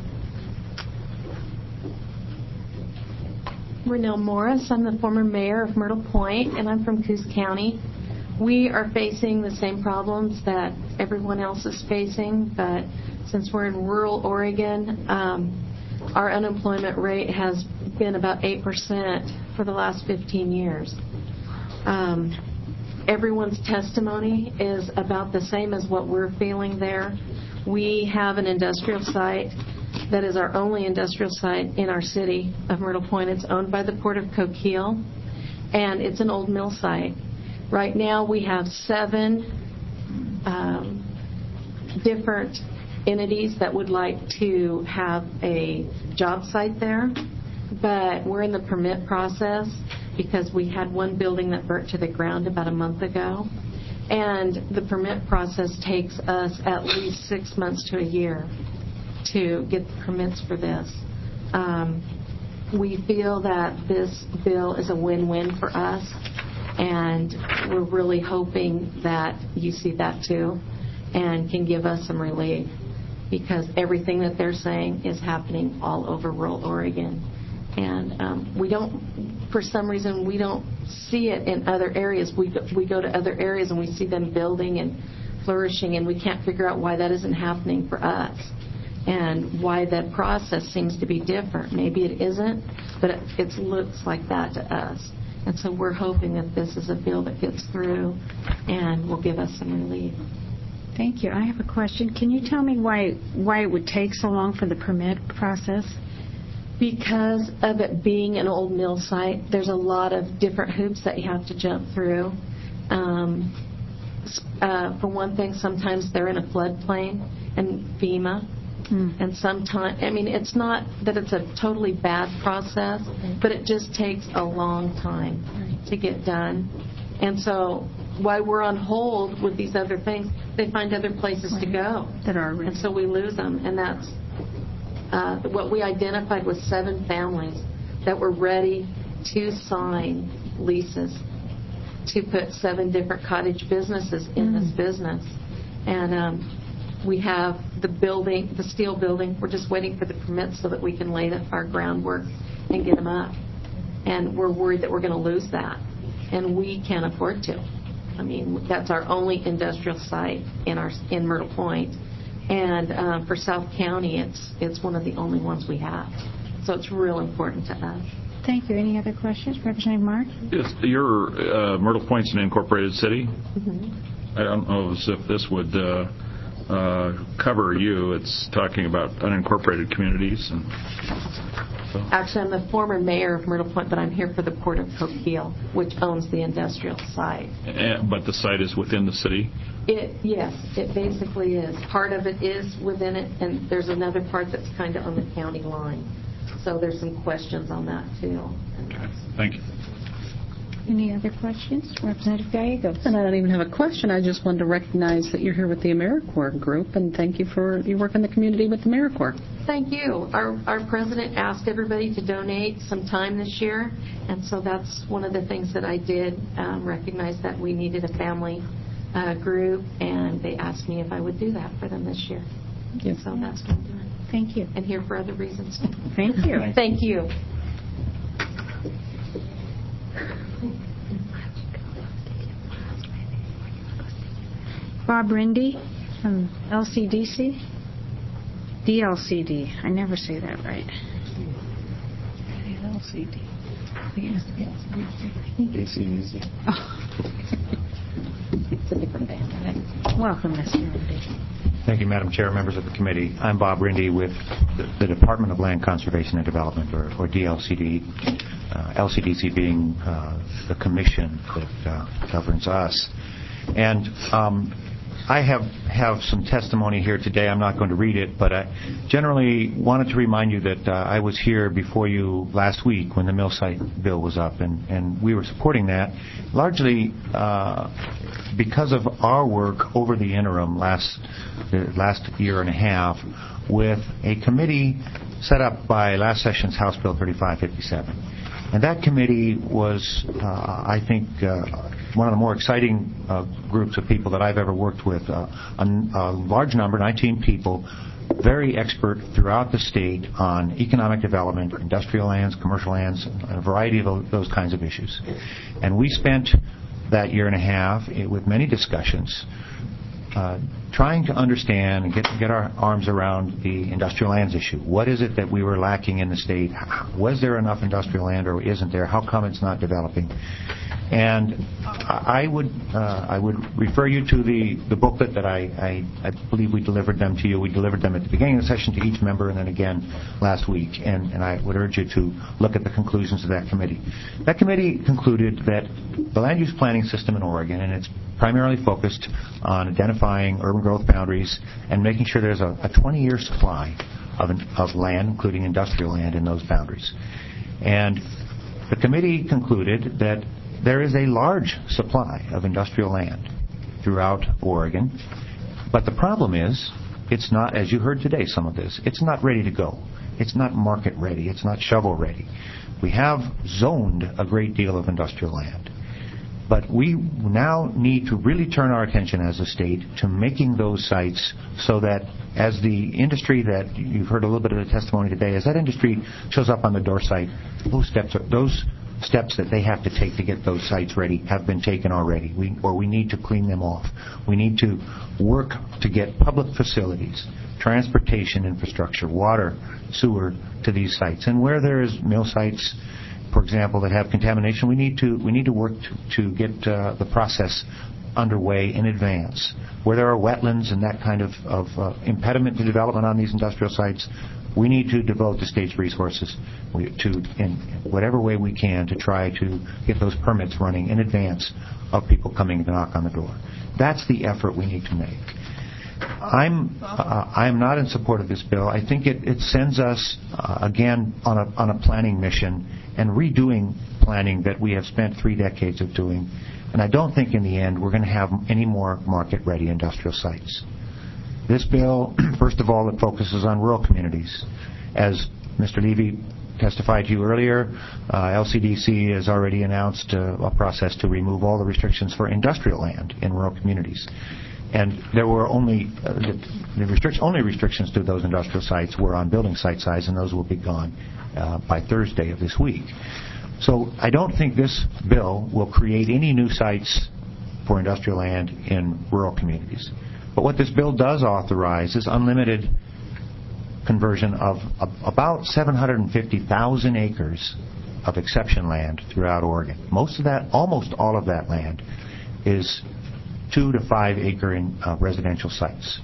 Renelle Morris. I'm the former mayor of Myrtle Point, and I'm from Coos County. We are facing the same problems that everyone else is facing, but since we're in rural Oregon, um, our unemployment rate has been about eight percent for the last fifteen years. Um, everyone's testimony is about the same as what we're feeling there. We have an industrial site that is our only industrial site in our city of Myrtle Point. It's owned by the Port of Coquille, and it's an old mill site. Right now we have seven um, different entities that would like to have a job site there, but we're in the permit process because we had one building that burnt to the ground about a month ago, and the permit process takes us at least six months to a year to get the permits for this. Um, we feel that this bill is a win-win for us, and we're really hoping that you see that too and can give us some relief, because everything that they're saying is happening all over rural Oregon. And um, we don't, for some reason, we don't see it in other areas. We go, we go to other areas and we see them building and flourishing, and we can't figure out why that isn't happening for us and why that process seems to be different. Maybe it isn't, but it, it looks like that to us. And so we're hoping that this is a bill that gets through and will give us some relief. Thank you. I have a question. Can you tell me why why it would take so long for the permit process? Because of it being an old mill site, there's a lot of different hoops that you have to jump through. Um, uh, for one thing, sometimes they're in a floodplain and FEMA. Mm. And sometimes, I mean, it's not that it's a totally bad process, but it just takes a long time to get done. And so while we're on hold with these other things, they find other places to go. That are and so we lose them. And that's uh, what we identified was seven families that were ready to sign leases to put seven different cottage businesses in mm. this business. And um, we have the building, the steel building. We're just waiting for the permits so that we can lay our groundwork and get them up. And we're worried that we're going to lose that. And we can't afford to. I mean, that's our only industrial site in our in Myrtle Point. And uh, for South County, it's it's one of the only ones we have. So it's real important to us. Thank you. Any other questions? Representative Mark? Yes, your uh, Myrtle Point's an incorporated city. Mm-hmm. I don't know as if this would uh, uh, cover you. It's talking about unincorporated communities. And so. Actually, I'm the former mayor of Myrtle Point, but I'm here for the Port of Coquille, which owns the industrial site. And, but the site is within the city? It Yes, it basically is. Part of it is within it, and there's another part that's kind of on the county line. So there's some questions on that, too. Okay. Thank you. Any other questions? Representative Gallegos. And I don't even have a question. I just wanted to recognize that you're here with the AmeriCorps group, and thank you for your work in the community with the AmeriCorps. Thank you. Our, our president asked everybody to donate some time this year, and so that's one of the things that I did, um, recognize that we needed a family uh, group, and they asked me if I would do that for them this year. Yes. So that's what I'm doing. Thank you. And here for other reasons. Thank you. Thank you. Bob Rindy from L C D C? D L C D. I never say that right. L C D. A C D C. It's a different band. Right? Welcome, Mister Rindy. Thank you, Madam Chair, members of the committee. I'm Bob Rindy with the, the Department of Land Conservation and Development, or, or D L C D. Uh, uh, L C D C being uh, the commission that uh, governs us. And um, I have, have some testimony here today. I'm not going to read it, but I generally wanted to remind you that uh, I was here before you last week when the mill site bill was up, and, and we were supporting that largely uh, because of our work over the interim last, the last year and a half with a committee set up by last session's House Bill thirty-five fifty-seven. And that committee was, uh, I think, uh, one of the more exciting uh, groups of people that I've ever worked with. Uh, a, a large number, nineteen people, very expert throughout the state on economic development, industrial lands, commercial lands, and a variety of those kinds of issues. And we spent that year and a half with many discussions uh, trying to understand and get, get our arms around the industrial lands issue. What is it that we were lacking in the state? Was there enough industrial land or isn't there? How come it's not developing? And I would uh, I would refer you to the, the booklet that I, I, I believe we delivered them to you. We delivered them at the beginning of the session to each member and then again last week. And, and I would urge you to look at the conclusions of that committee. That committee concluded that the land use planning system in Oregon, and it's primarily focused on identifying urban growth boundaries and making sure there's a, a twenty-year supply of, of land, including industrial land, in those boundaries. And the committee concluded that there is a large supply of industrial land throughout Oregon, but the problem is it's not, as you heard today, some of this, it's not ready to go. It's not market ready. It's not shovel ready. We have zoned a great deal of industrial land, but we now need to really turn our attention as a state to making those sites so that as the industry that you've heard a little bit of the testimony today, as that industry shows up on the door site, those steps are, those steps that they have to take to get those sites ready have been taken already, we, or we need to clean them off. We need to work to get public facilities, transportation infrastructure, water, sewer to these sites. And where there is mill sites, for example, that have contamination, we need to we need to work to, to get uh, the process underway in advance. Where there are wetlands and that kind of, of uh, impediment to development on these industrial sites, we need to devote the state's resources to, in whatever way we can, to try to get those permits running in advance of people coming to knock on the door. That's the effort we need to make. I'm uh, I'm not in support of this bill. I think it, it sends us uh, again on a on a planning mission and redoing planning that we have spent three decades of doing. And I don't think in the end we're going to have any more market-ready industrial sites. This bill, first of all, it focuses on rural communities. As Mister Levy testified to you earlier, uh, L C D C has already announced uh, a process to remove all the restrictions for industrial land in rural communities. And there were only uh, the, the restrict, only restrictions to those industrial sites were on building site size, and those will be gone uh, by Thursday of this week. So I don't think this bill will create any new sites for industrial land in rural communities. But what this bill does authorize is unlimited conversion of about seven hundred fifty thousand acres of exception land throughout Oregon. Most of that, almost all of that land, is two to five acre in, uh, residential sites.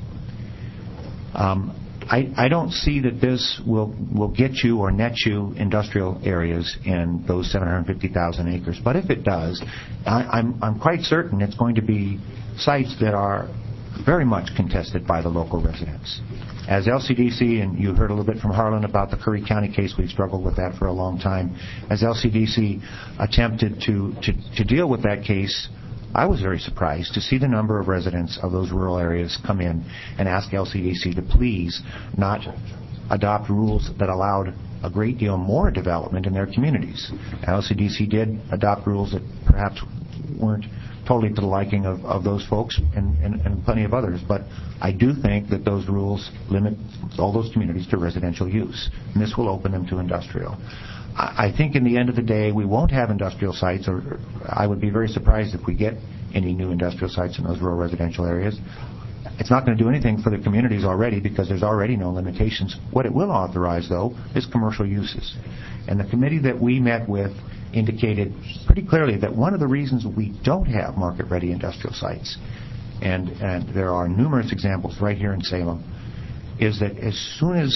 Um, I, I don't see that this will will get you or net you industrial areas in those seven hundred fifty thousand acres. But if it does, I, I'm I'm quite certain it's going to be sites that are very much contested by the local residents. As L C D C, and you heard a little bit from Harlan about the Curry County case, we've struggled with that for a long time. As L C D C attempted to, to, to deal with that case, I was very surprised to see the number of residents of those rural areas come in and ask L C D C to please not adopt rules that allowed a great deal more development in their communities. L C D C did adopt rules that perhaps weren't totally to the liking of, of those folks and, and, and plenty of others, but I do think that those rules limit all those communities to residential use, and this will open them to industrial. I, I think in the end of the day, we won't have industrial sites, or I would be very surprised if we get any new industrial sites in those rural residential areas. It's not going to do anything for the communities already because there's already no limitations. What it will authorize, though, is commercial uses. And the committee that we met with indicated pretty clearly that one of the reasons we don't have market-ready industrial sites, and, and there are numerous examples right here in Salem, is that as soon as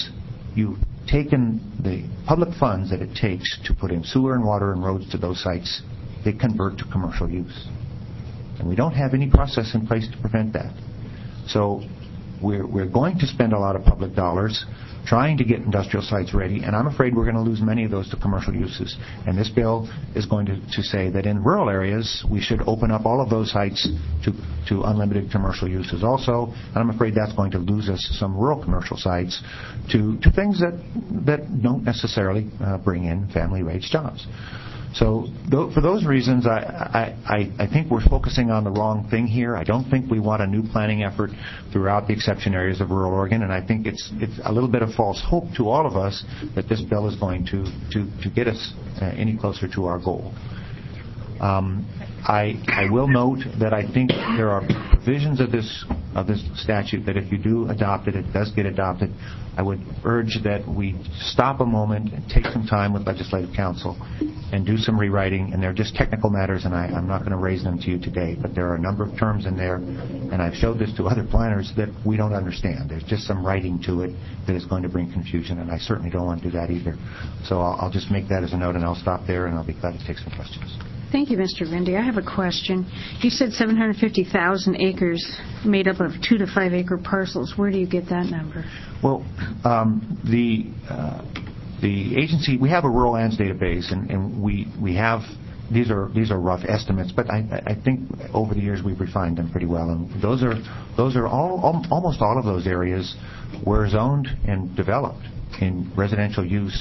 you've taken the public funds that it takes to put in sewer and water and roads to those sites, they convert to commercial use. And we don't have any process in place to prevent that. So we're, we're going to spend a lot of public dollars trying to get industrial sites ready, and I'm afraid we're going to lose many of those to commercial uses. And this bill is going to, to say that in rural areas, we should open up all of those sites to, to unlimited commercial uses also, and I'm afraid that's going to lose us some rural commercial sites to, to things that, that don't necessarily uh, bring in family-wage jobs. So th- for those reasons, I, I, I think we're focusing on the wrong thing here. I don't think we want a new planning effort throughout the exception areas of rural Oregon, and I think it's it's a little bit of false hope to all of us that this bill is going to, to, to get us uh, any closer to our goal. Um, I, I will note that I think there are provisions of this of this statute that if you do adopt it, it does get adopted. I would urge that we stop a moment and take some time with Legislative Counsel and do some rewriting. And they're just technical matters, and I, I'm not going to raise them to you today. But there are a number of terms in there, and I've showed this to other planners, that we don't understand. There's just some writing to it that is going to bring confusion, and I certainly don't want to do that either. So I'll, I'll just make that as a note, and I'll stop there, and I'll be glad to take some questions. Thank you, Mister Vindy. I have a question. You said seven hundred fifty thousand acres made up of two to five acre parcels. Where do you get that number? Well, um, the uh, the agency, we have a rural lands database, and, and we we have these are these are rough estimates, but I, I think over the years we've refined them pretty well, and those are those are all almost all of those areas were zoned and developed in residential use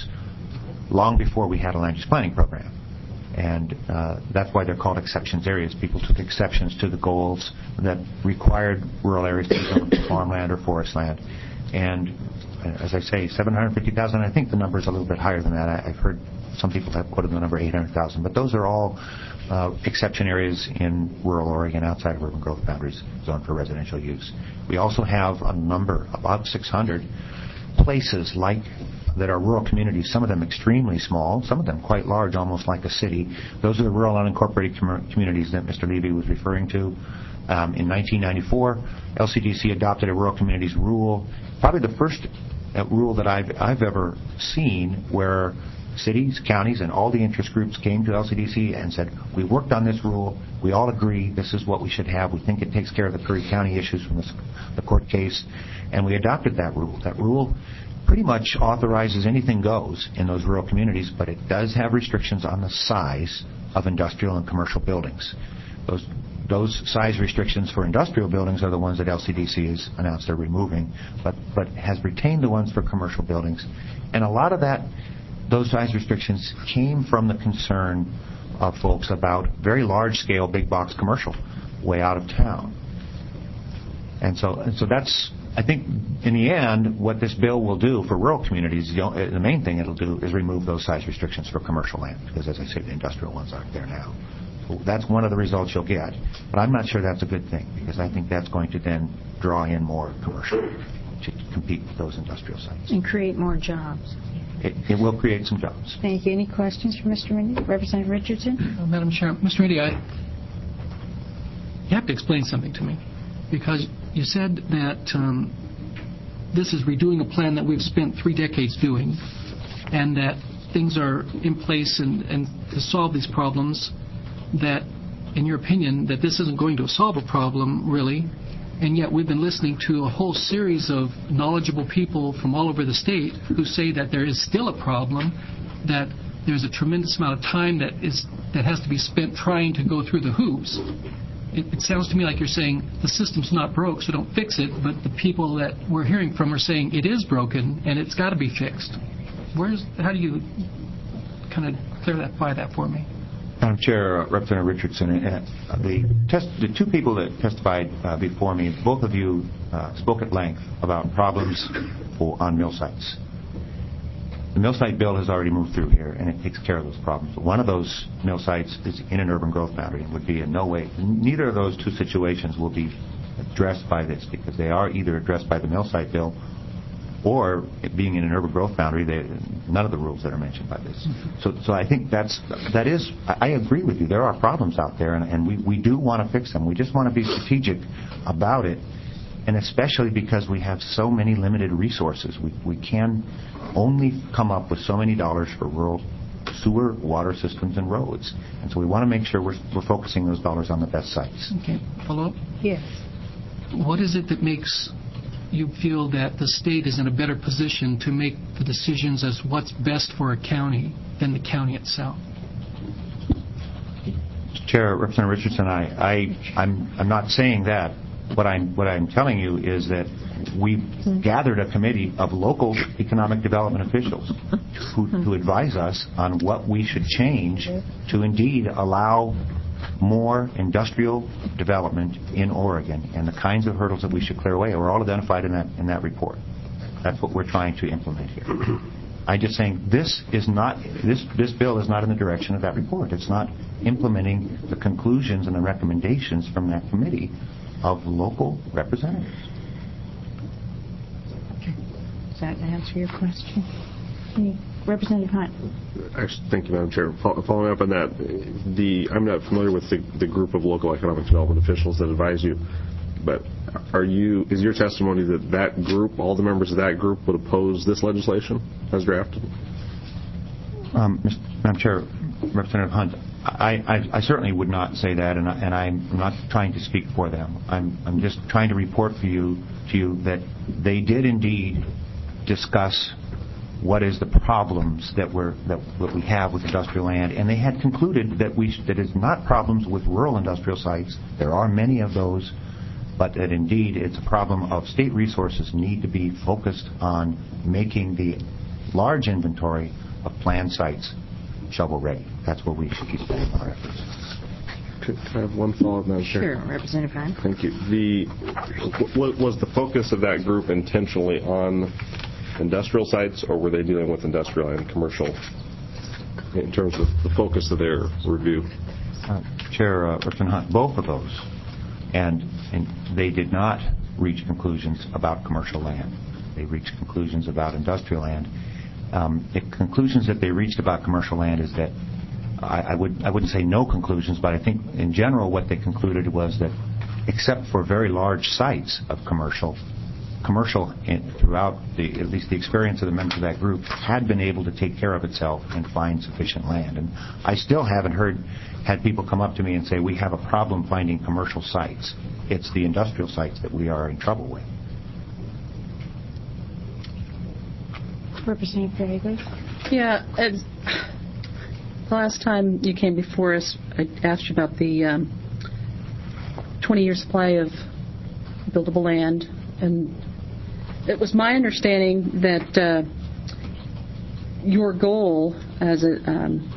long before we had a land use planning program. And uh, that's why they're called exceptions areas. People took exceptions to the goals that required rural areas to be zoned to farmland or forest land. And uh, as I say, seven hundred fifty thousand, I think the number is a little bit higher than that. I, I've heard some people have quoted the number eight hundred thousand. But those are all uh, exception areas in rural Oregon outside of urban growth boundaries zoned for residential use. We also have a number, about six hundred places like that are rural communities, some of them extremely small, some of them quite large, almost like a city. Those are the rural unincorporated com- communities that Mister Levy was referring to. Um, in nineteen ninety-four, L C D C adopted a rural communities rule, probably the first uh, rule that I've, I've ever seen where cities, counties, and all the interest groups came to L C D C and said, we worked on this rule, we all agree this is what we should have, we think it takes care of the Curry County issues from the, the court case, and we adopted that rule. That rule pretty much authorizes anything goes in those rural communities, but it does have restrictions on the size of industrial and commercial buildings. Those those size restrictions for industrial buildings are the ones that L C D C has announced they're removing, but but has retained the ones for commercial buildings. And a lot of that, those size restrictions came from the concern of folks about very large-scale big box commercial way out of town. And so and so that's, I think, in the end, what this bill will do for rural communities, the main thing it'll do is remove those size restrictions for commercial land, because, as I say, the industrial ones aren't there now. So that's one of the results you'll get. But I'm not sure that's a good thing, because I think that's going to then draw in more commercial to compete with those industrial sites. And create more jobs. It, it will create some jobs. Thank you. Any questions for Mister Mindy? Representative Richardson? Uh, Madam Chair, Mister Mindy, I, you have to explain something to me, because you said that um, this is redoing a plan that we've spent three decades doing, and that things are in place and, and to solve these problems, that, in your opinion, that this isn't going to solve a problem, really, and yet we've been listening to a whole series of knowledgeable people from all over the state who say that there is still a problem, that there's a tremendous amount of time that is that has to be spent trying to go through the hoops. It, it sounds to me like you're saying the system's not broke, so don't fix it, but the people that we're hearing from are saying it is broken and it's got to be fixed. Where's, how do you kind of clarify that for me? Madam Chair, uh, Representative Richardson, uh, the, test, the two people that testified uh, before me, both of you uh, spoke at length about problems for, on mill sites. The mill site bill has already moved through here, and it takes care of those problems. One of those mill sites is in an urban growth boundary and would be in no way, neither of those two situations will be addressed by this, because they are either addressed by the mill site bill or, it being in an urban growth boundary, they, none of the rules that are mentioned by this. So, so I think that's that is. I agree with you. There are problems out there, and, and we, we do want to fix them. We just want to be strategic about it and especially because we have so many limited resources. We, we can only come up with so many dollars for rural sewer, water systems, and roads. And so we want to make sure we're, we're focusing those dollars on the best sites. Okay, follow up? Yes. What is it that makes you feel that the state is in a better position to make the decisions as what's best for a county than the county itself? Chair, Representative Richardson, I, I, I'm, I'm not saying that. What I'm, what I'm telling you is that we gathered a committee of local economic development officials who, to advise us on what we should change to indeed allow more industrial development in Oregon and the kinds of hurdles that we should clear away are all identified in that, in that report. That's what we're trying to implement here. I'm just saying this is not, this, this bill is not in the direction of that report. It's not implementing the conclusions and the recommendations from that committee of local representatives. Okay. Does that answer your question? Any Representative Hunt. Actually, thank you, Madam Chair. Following up on that, the I'm not familiar with the, the group of local economic development officials that advise you, but are you? Is your testimony that that group, all the members of that group, would oppose this legislation as drafted? Um, Madam Chair, Representative Hunt, I, I, I certainly would not say that, and, I, and I'm not trying to speak for them. I'm, I'm just trying to report for you to you that they did indeed discuss what is the problems that we're that, that we have with industrial land, and they had concluded that we that it's not problems with rural industrial sites. There are many of those, but that indeed it's a problem of state resources need to be focused on making the large inventory of planned sites shovel ready. That's where we should keep spending our efforts. Could I have one follow-up, Madam Chair? Sure, Representative Hunt. Thank you. The w- was the focus of that group intentionally on industrial sites, or were they dealing with industrial and commercial in terms of the focus of their review? Uh, Chair uh, Representative Hunt, both of those, and, and they did not reach conclusions about commercial land. They reached conclusions about industrial land. Um, the conclusions that they reached about commercial land is that I, I would I wouldn't say no conclusions, but I think in general what they concluded was that except for very large sites of commercial, commercial in, throughout the at least the experience of the members of that group had been able to take care of itself and find sufficient land. And I still haven't heard had people come up to me and say we have a problem finding commercial sites. It's the industrial sites that we are in trouble with. Representative Gregory. Yeah, as, last time you came before us, I asked you about the um, twenty-year supply of buildable land, and it was my understanding that uh, your goal as a um,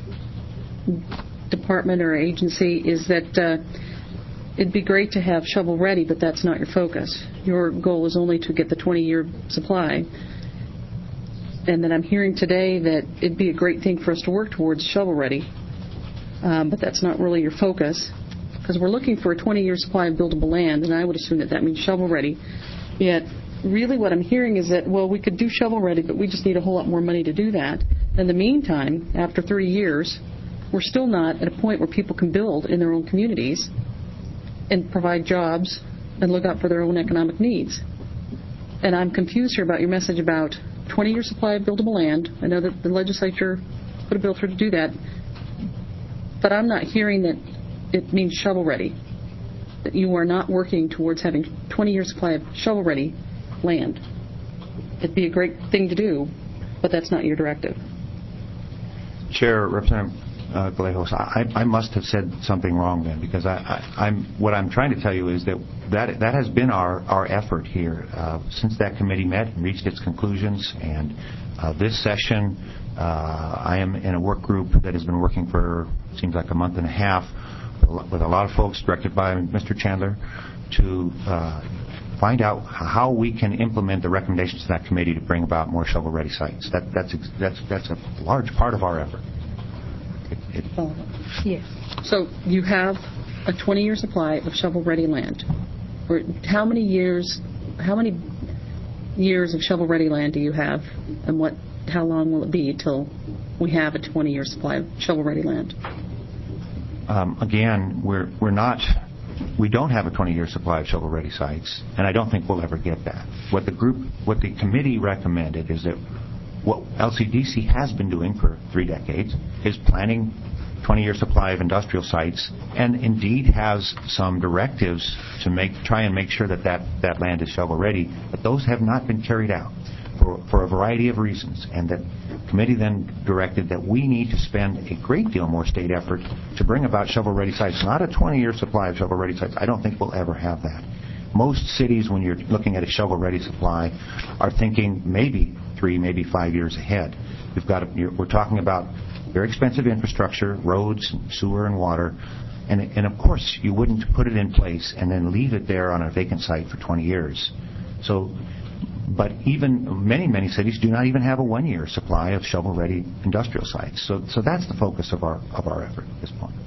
department or agency is that uh, it'd be great to have shovel ready, but that's not your focus. Your goal is only to get the twenty-year supply. And that I'm hearing today that it'd be a great thing for us to work towards shovel ready, um, but that's not really your focus, because we're looking for a twenty-year supply of buildable land, and I would assume that that means shovel ready. Yet, really, what I'm hearing is that well, we could do shovel ready, but we just need a whole lot more money to do that. In the meantime, after thirty years, we're still not at a point where people can build in their own communities and provide jobs and look out for their own economic needs. And I'm confused here about your message about twenty-year supply of buildable land. I know that the legislature put a bill through to do that, but I'm not hearing that it means shovel-ready, that you are not working towards having twenty-year supply of shovel-ready land. It'd be a great thing to do, but that's not your directive. Chair, Representative uh, Gallegos, I, I must have said something wrong then, because I, I, I'm what I'm trying to tell you is that that, that has been our, our effort here uh, since that committee met and reached its conclusions. And uh, this session, uh, I am in a work group that has been working for seems like a month and a half with a lot of folks directed by Mister Chandler to uh, find out how we can implement the recommendations of that committee to bring about more shovel-ready sites. That, that's that's that's a large part of our effort. It, it, yes. So you have a twenty-year supply of shovel-ready land. Or how many years? How many years of shovel-ready land do you have, and what? How long will it be till we have a twenty-year supply of shovel-ready land? Um, again, we're we're not we don't have a twenty-year supply of shovel-ready sites, and I don't think we'll ever get that. What the group, what the committee recommended is that what L C D C has been doing for three decades is planning twenty-year supply of industrial sites, and indeed has some directives to make try and make sure that that, that land is shovel-ready, but those have not been carried out for, for a variety of reasons, and the committee then directed that we need to spend a great deal more state effort to bring about shovel-ready sites, not a twenty-year supply of shovel-ready sites. I don't think we'll ever have that. Most cities, when you're looking at a shovel-ready supply, are thinking maybe three, maybe five years ahead. We've got a, we're talking about very expensive infrastructure, roads, sewer, and water, and, and of course you wouldn't put it in place and then leave it there on a vacant site for twenty years. So, but even many, many cities do not even have a one-year supply of shovel-ready industrial sites. So, so that's the focus of our of our effort at this point.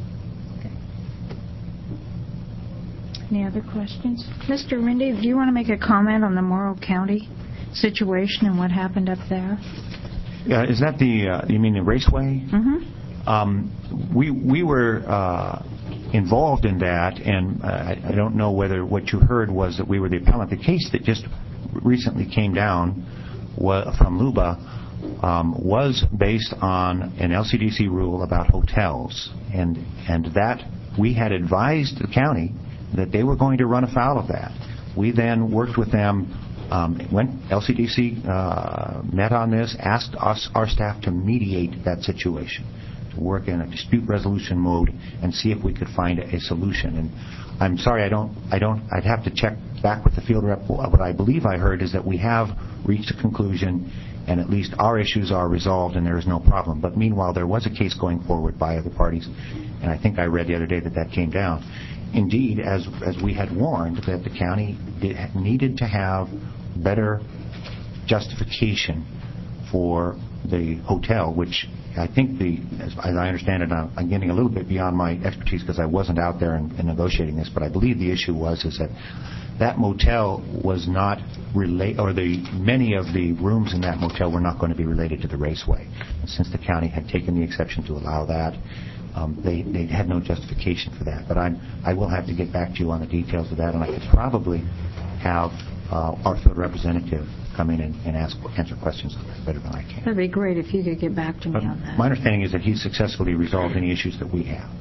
Any other questions? Mister Rindy, do you want to make a comment on the Morrow County situation and what happened up there? Yeah, is that the, uh, you mean the raceway? Mm-hmm. Um, we we were uh, involved in that, and uh, I, I don't know whether what you heard was that we were the appellant. The case that just recently came down wa- from L U B A um, was based on an L C D C rule about hotels, and and that we had advised the county that they were going to run afoul of that. We then worked with them. Um, when L C D C uh, met on this, asked us, our staff to mediate that situation, to work in a dispute resolution mode and see if we could find a, a solution. And I'm sorry, I don't, I don't, I'd have to check back with the field rep. What I believe I heard is that we have reached a conclusion, and at least our issues are resolved, and there is no problem. But meanwhile, there was a case going forward by other parties, and I think I read the other day that that came down. Indeed, as as we had warned, that the county did, needed to have better justification for the hotel, which I think the, as, as I understand it, I'm, I'm getting a little bit beyond my expertise because I wasn't out there in, in negotiating this, but I believe the issue was is that that motel was not relate, or the many of the rooms in that motel were not going to be related to the raceway. And since the county had taken the exception to allow that, Um, they, they had no justification for that. But I'm, I will have to get back to you on the details of that, and I could probably have uh, our field representative come in and, and ask, answer questions better than I can. That'd be great if you could get back to me But on that. my understanding is that he's successfully resolved any issues that we have.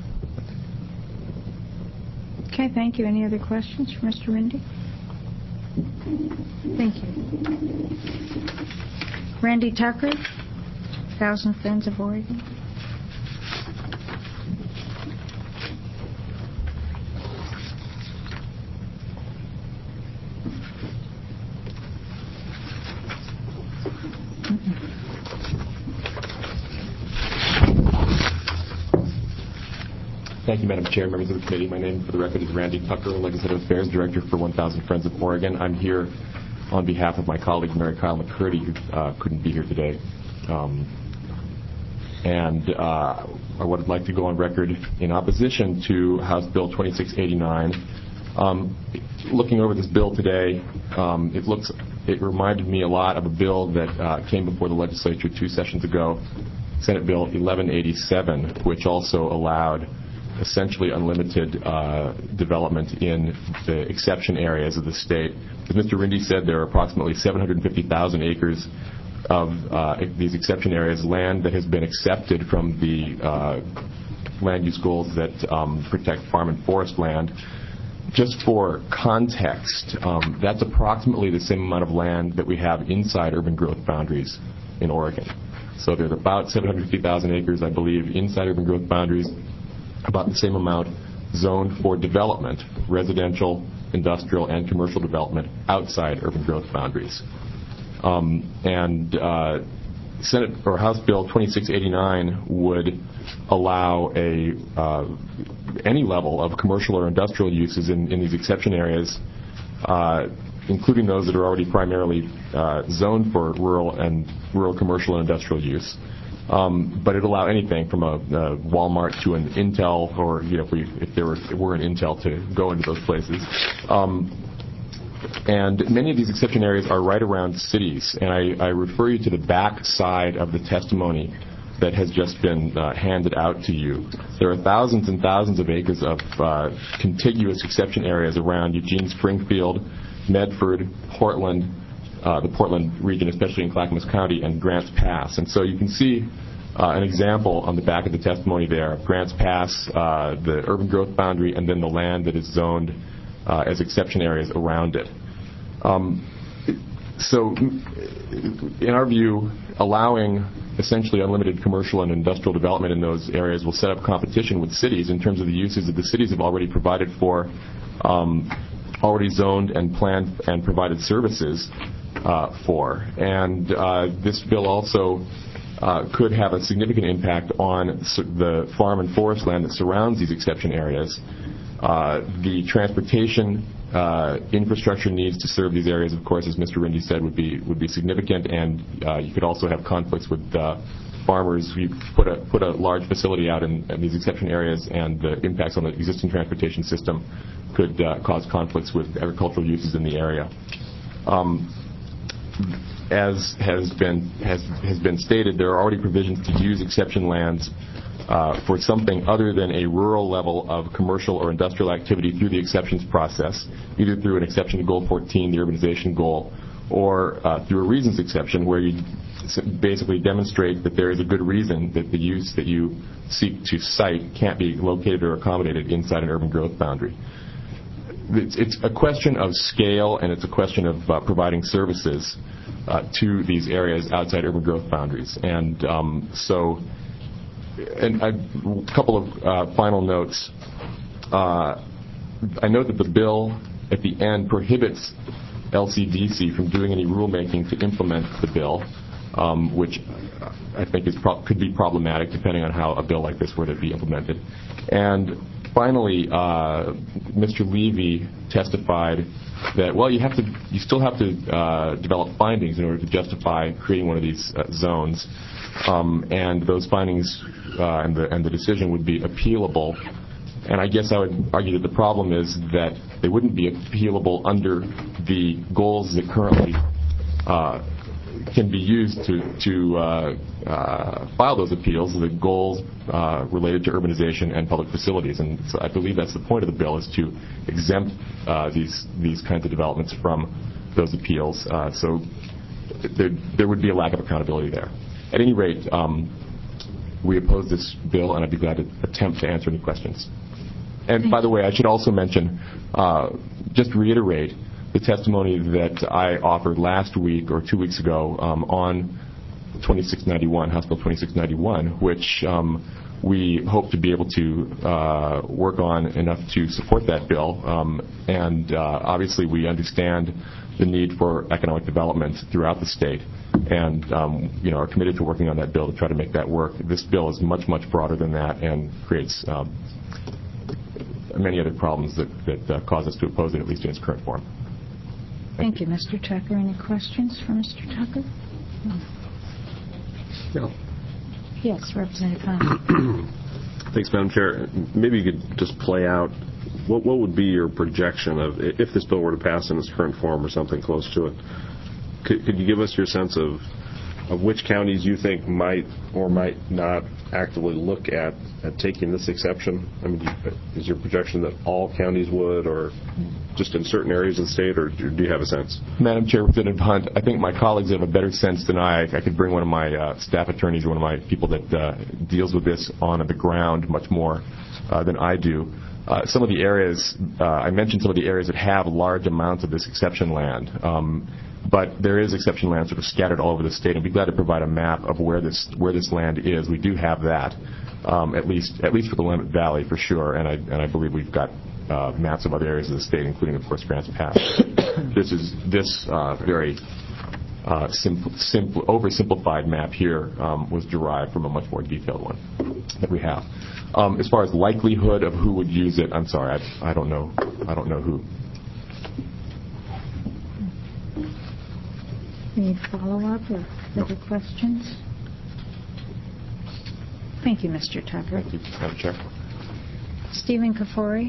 Okay, thank you. Any other questions for Mister Rindy? Thank you. Randy Tucker, Thousand Friends of Oregon. Thank you, Madam Chair, members of the committee. My name, for the record, is Randy Tucker, Legislative Affairs Director for one thousand Friends of Oregon. I'm here on behalf of my colleague, Mary Kyle McCurdy, who uh, couldn't be here today. Um, and uh, I would like to go on record in opposition to House Bill twenty-six eighty-nine. Um, looking over this bill today, um, it looks, it reminded me a lot of a bill that uh, came before the legislature two sessions ago, Senate Bill eleven eighty-seven, which also allowed essentially unlimited uh, development in the exception areas of the state. As Mister Rindy said, there are approximately seven hundred fifty thousand acres of uh, these exception areas, land that has been accepted from the uh, land use goals that um, protect farm and forest land. Just for context, um, that's approximately the same amount of land that we have inside urban growth boundaries in Oregon. So there's about seven hundred fifty thousand acres, I believe, inside urban growth boundaries, about the same amount zoned for development, residential, industrial, and commercial development outside urban growth boundaries. Um, and uh, Senate or House Bill twenty-six eighty-nine would allow a uh, any level of commercial or industrial uses in, in these exception areas, uh, including those that are already primarily uh, zoned for rural and rural commercial and industrial use. Um, but it allow anything from a, a Walmart to an Intel, or you know, if we if there were if were an Intel to go into those places. Um, and many of these exception areas are right around cities, and I, I refer you to the back side of the testimony that has just been uh, handed out to you. There are thousands and thousands of acres of uh, contiguous exception areas around Eugene, Springfield, Medford, Portland, uh, the Portland region, especially in Clackamas County, and Grants Pass. And so you can see uh, an example on the back of the testimony there of Grants Pass, uh, the urban growth boundary, and then the land that is zoned uh, as exception areas around it. Um, so in our view, allowing essentially unlimited commercial and industrial development in those areas will set up competition with cities in terms of the uses that the cities have already provided for, um, already zoned and planned and provided services uh, for. And uh, this bill also uh, could have a significant impact on the farm and forest land that surrounds these exception areas. Uh, the transportation uh, infrastructure needs to serve these areas, of course, as Mister Rindy said, would be would be significant, and uh, you could also have conflicts with uh, farmers. You put a put a large facility out in, in these exception areas, and the impacts on the existing transportation system could uh, cause conflicts with agricultural uses in the area. Um, as has been has has been stated, there are already provisions to use exception lands Uh, for something other than a rural level of commercial or industrial activity through the exceptions process, either through an exception to Goal fourteen, the urbanization goal, or uh, through a reasons exception where you basically demonstrate that there is a good reason that the use that you seek to cite can't be located or accommodated inside an urban growth boundary. It's, it's a question of scale, and it's a question of uh, providing services uh, to these areas outside urban growth boundaries. And um, so And a couple of uh, final notes. Uh, I note that the bill at the end prohibits L C D C from doing any rulemaking to implement the bill, um, which I think is pro- could be problematic depending on how a bill like this were to be implemented. And finally, uh, Mister Levy testified that, well, you have to, you still have to uh, develop findings in order to justify creating one of these uh, zones. Um, and those findings uh, and, the, and the decision would be appealable. And I guess I would argue that the problem is that they wouldn't be appealable under the goals that currently uh, can be used to, to uh, uh, file those appeals, the goals uh, related to urbanization and public facilities. And so I believe that's the point of the bill, is to exempt uh, these, these kinds of developments from those appeals. Uh, so there, there would be a lack of accountability there. At any rate, um, we oppose this bill, and I'd be glad to attempt to answer any questions. And by the way, I should also mention, uh, just reiterate the testimony that I offered last week or two weeks ago um, on twenty-six ninety-one, House Bill twenty-six ninety-one, which um, we hope to be able to uh, work on enough to support that bill. Um, and uh, obviously, we understand the need for economic development throughout the state, and um, you know, are committed to working on that bill to try to make that work. This bill is much, much broader than that and creates um, many other problems that, that uh, cause us to oppose it, at least in its current form. Thank, Thank you, Mister Tucker. Any questions for Mister Tucker? No. Yes, Representative Hunt. Thanks, Madam Chair. Maybe you could just play out what, what would be your projection of if this bill were to pass in its current form or something close to it. Could, could you give us your sense of of which counties you think might or might not actively look at, at taking this exception? I mean, is your projection that all counties would, or just in certain areas of the state, or do you have a sense? Madam Chair, Representative Hunt, I think my colleagues have a better sense than I. I could bring one of my uh, staff attorneys or one of my people that uh, deals with this on the ground much more uh, than I do. Uh, some of the areas, uh, I mentioned some of the areas that have large amounts of this exception land. Um, But there is exception land sort of scattered all over the state, and I'd be glad to provide a map of where this where this land is. We do have that, um, at least at least for the Willamette Valley for sure, and I and I believe we've got uh, maps of other areas of the state, including of course Grants Pass. This is this uh, very uh, simple, simple, oversimplified map here um, was derived from a much more detailed one that we have. Um, as far as likelihood of who would use it, I'm sorry, I, I don't know. I don't know who. Any follow-up or other questions? Thank you, Mister Tucker. Thank you, Madam Chair. Stephen Kafori.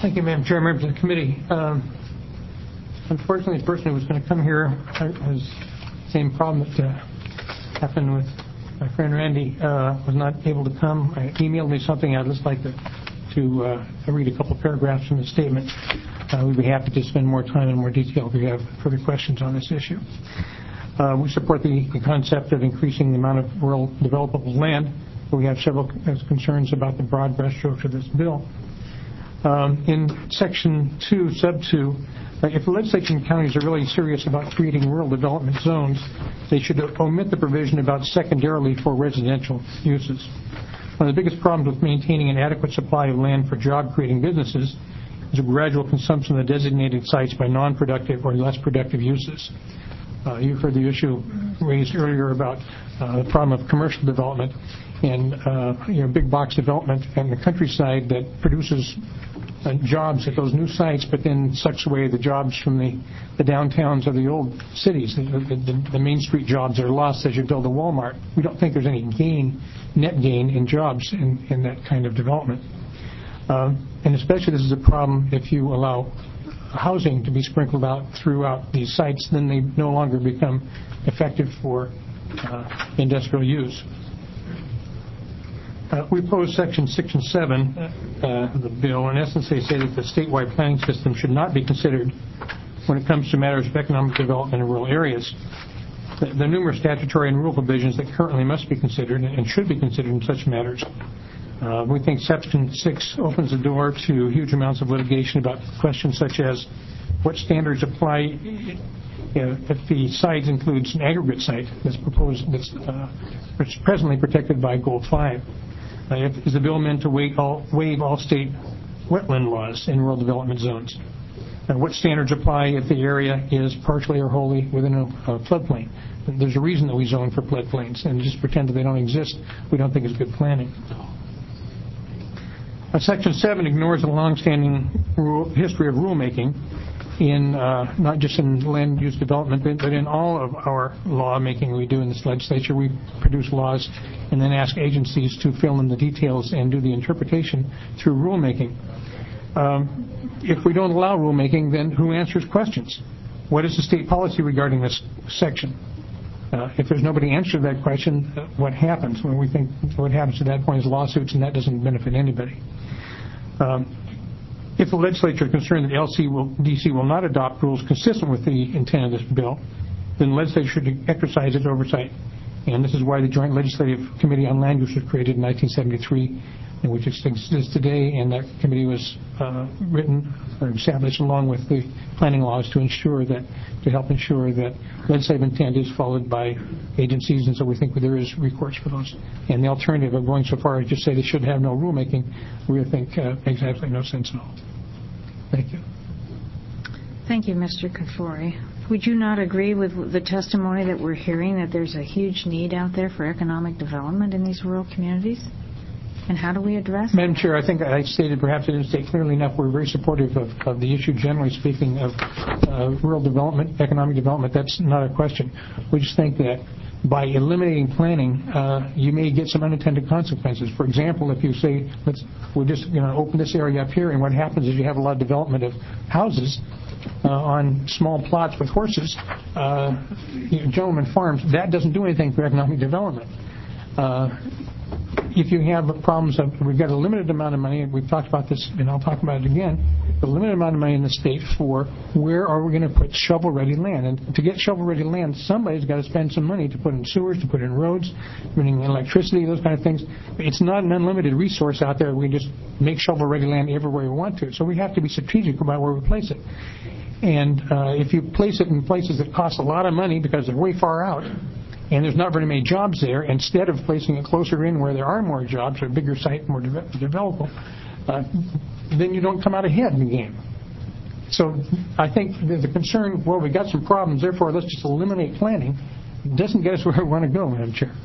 Thank you, Madam Chair, members of the committee. Um, unfortunately, the person who was going to come here has the same problem that uh, happened with my friend Randy, uh, was not able to come. I emailed me something. I'd just like to, to uh, read a couple paragraphs from the statement. Uh, we'd be happy to spend more time and more detail if you have further questions on this issue. Uh, we support the, the concept of increasing the amount of rural developable land. We have several concerns about the broad brushstrokes of this bill. Um, in Section two, Sub two, uh, if the legislature and counties are really serious about creating rural development zones, they should omit the provision about secondarily for residential uses. One of the biggest problems with maintaining an adequate supply of land for job-creating businesses is a gradual consumption of the designated sites by non-productive or less productive uses. Uh, you've heard the issue raised earlier about uh, the problem of commercial development and uh, you know, big box development and the countryside that produces uh, jobs at those new sites, but then sucks away the jobs from the, the downtowns of the old cities. The, the, the Main Street jobs are lost as you build a Walmart. We don't think there's any gain, net gain in jobs in, in that kind of development. Um, and especially this is a problem if you allow housing to be sprinkled out throughout these sites, then they no longer become effective for uh, industrial use. Uh, we oppose Section six and seven uh, of the bill. In essence, they say that the statewide planning system should not be considered when it comes to matters of economic development in rural areas. The, the numerous statutory and rule provisions that currently must be considered and should be considered in such matters. Uh, we think Section six opens the door to huge amounts of litigation about questions such as what standards apply you know, if the site includes an aggregate site that's proposed, that's, uh, that's presently protected by Goal five. Uh, if, is the bill meant to waive all, waive all state wetland laws in rural development zones? And what standards apply if the area is partially or wholly within a, a floodplain? There's a reason that we zone for floodplains, and just pretend that they don't exist, we don't think is good planning. Uh, Section seven ignores the long-standing rule, history of rulemaking in uh, not just in land use development, but, but in all of our lawmaking we do in this legislature. We produce laws and then ask agencies to fill in the details and do the interpretation through rulemaking. Um, if we don't allow rulemaking, then who answers questions? What is the state policy regarding this section? Uh, if there's nobody answering that question, uh, what happens? When we think what happens at that point is lawsuits, and that doesn't benefit anybody. Um, if the legislature is concerned that L C will, D C will not adopt rules consistent with the intent of this bill, then the legislature should exercise its oversight. And this is why the Joint Legislative Committee on Land Use was created in nineteen seventy-three, and which exists today, and that committee was uh, written or established along with the planning laws to ensure that, to help ensure that legislative intent is followed by agencies, and so we think there is recourse for those. And the alternative of going so far as to say they should have no rulemaking, we think uh, makes absolutely no sense at all. Thank you. Thank you, Mister Kafori. Would you not agree with the testimony that we're hearing that there's a huge need out there for economic development in these rural communities? And how do we address it? Madam Chair, I think I stated, perhaps I didn't state clearly enough, we're very supportive of, of the issue, generally speaking, of uh, rural development, economic development. That's not a question. We just think that by eliminating planning, uh, you may get some unintended consequences. For example, if you say, let's, we'll just you know, open this area up here, and what happens is you have a lot of development of houses uh, on small plots with horses, uh, you know, gentlemen farms. That doesn't do anything for economic development. Uh, If you have problems of, we've got a limited amount of money, and we've talked about this, and I'll talk about it again, a limited amount of money in the state for where are we going to put shovel-ready land. And to get shovel-ready land, somebody's got to spend some money to put in sewers, to put in roads, putting in electricity, those kind of things. It's not an unlimited resource out there. We just make shovel-ready land everywhere we want to. So we have to be strategic about where we place it. And uh, if you place it in places that cost a lot of money because they're way far out, and there's not very many jobs there, instead of placing it closer in where there are more jobs, or a bigger site, more de- developable, uh, then you don't come out ahead in the game. So I think there's a concern, well, we got some problems, therefore let's just eliminate planning. It doesn't get us where we want to go, Madam Chair.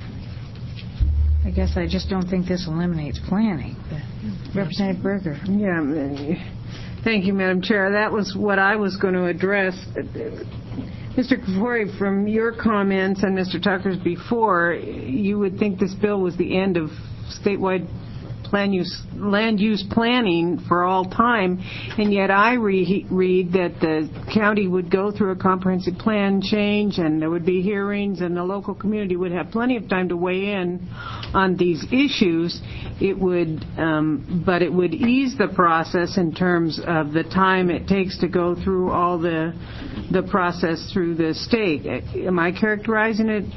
I guess I just don't think this eliminates planning. Representative Berger. Yeah, thank you, Madam Chair. That was what I was going to address. Mister Kafori, from your comments and Mister Tucker's before, you would think this bill was the end of statewide land use, land use planning for all time, and yet I re- read that the county would go through a comprehensive plan change, and there would be hearings, and the local community would have plenty of time to weigh in on these issues. It would, um, but it would ease the process in terms of the time it takes to go through all the the process through the state. Am I characterizing it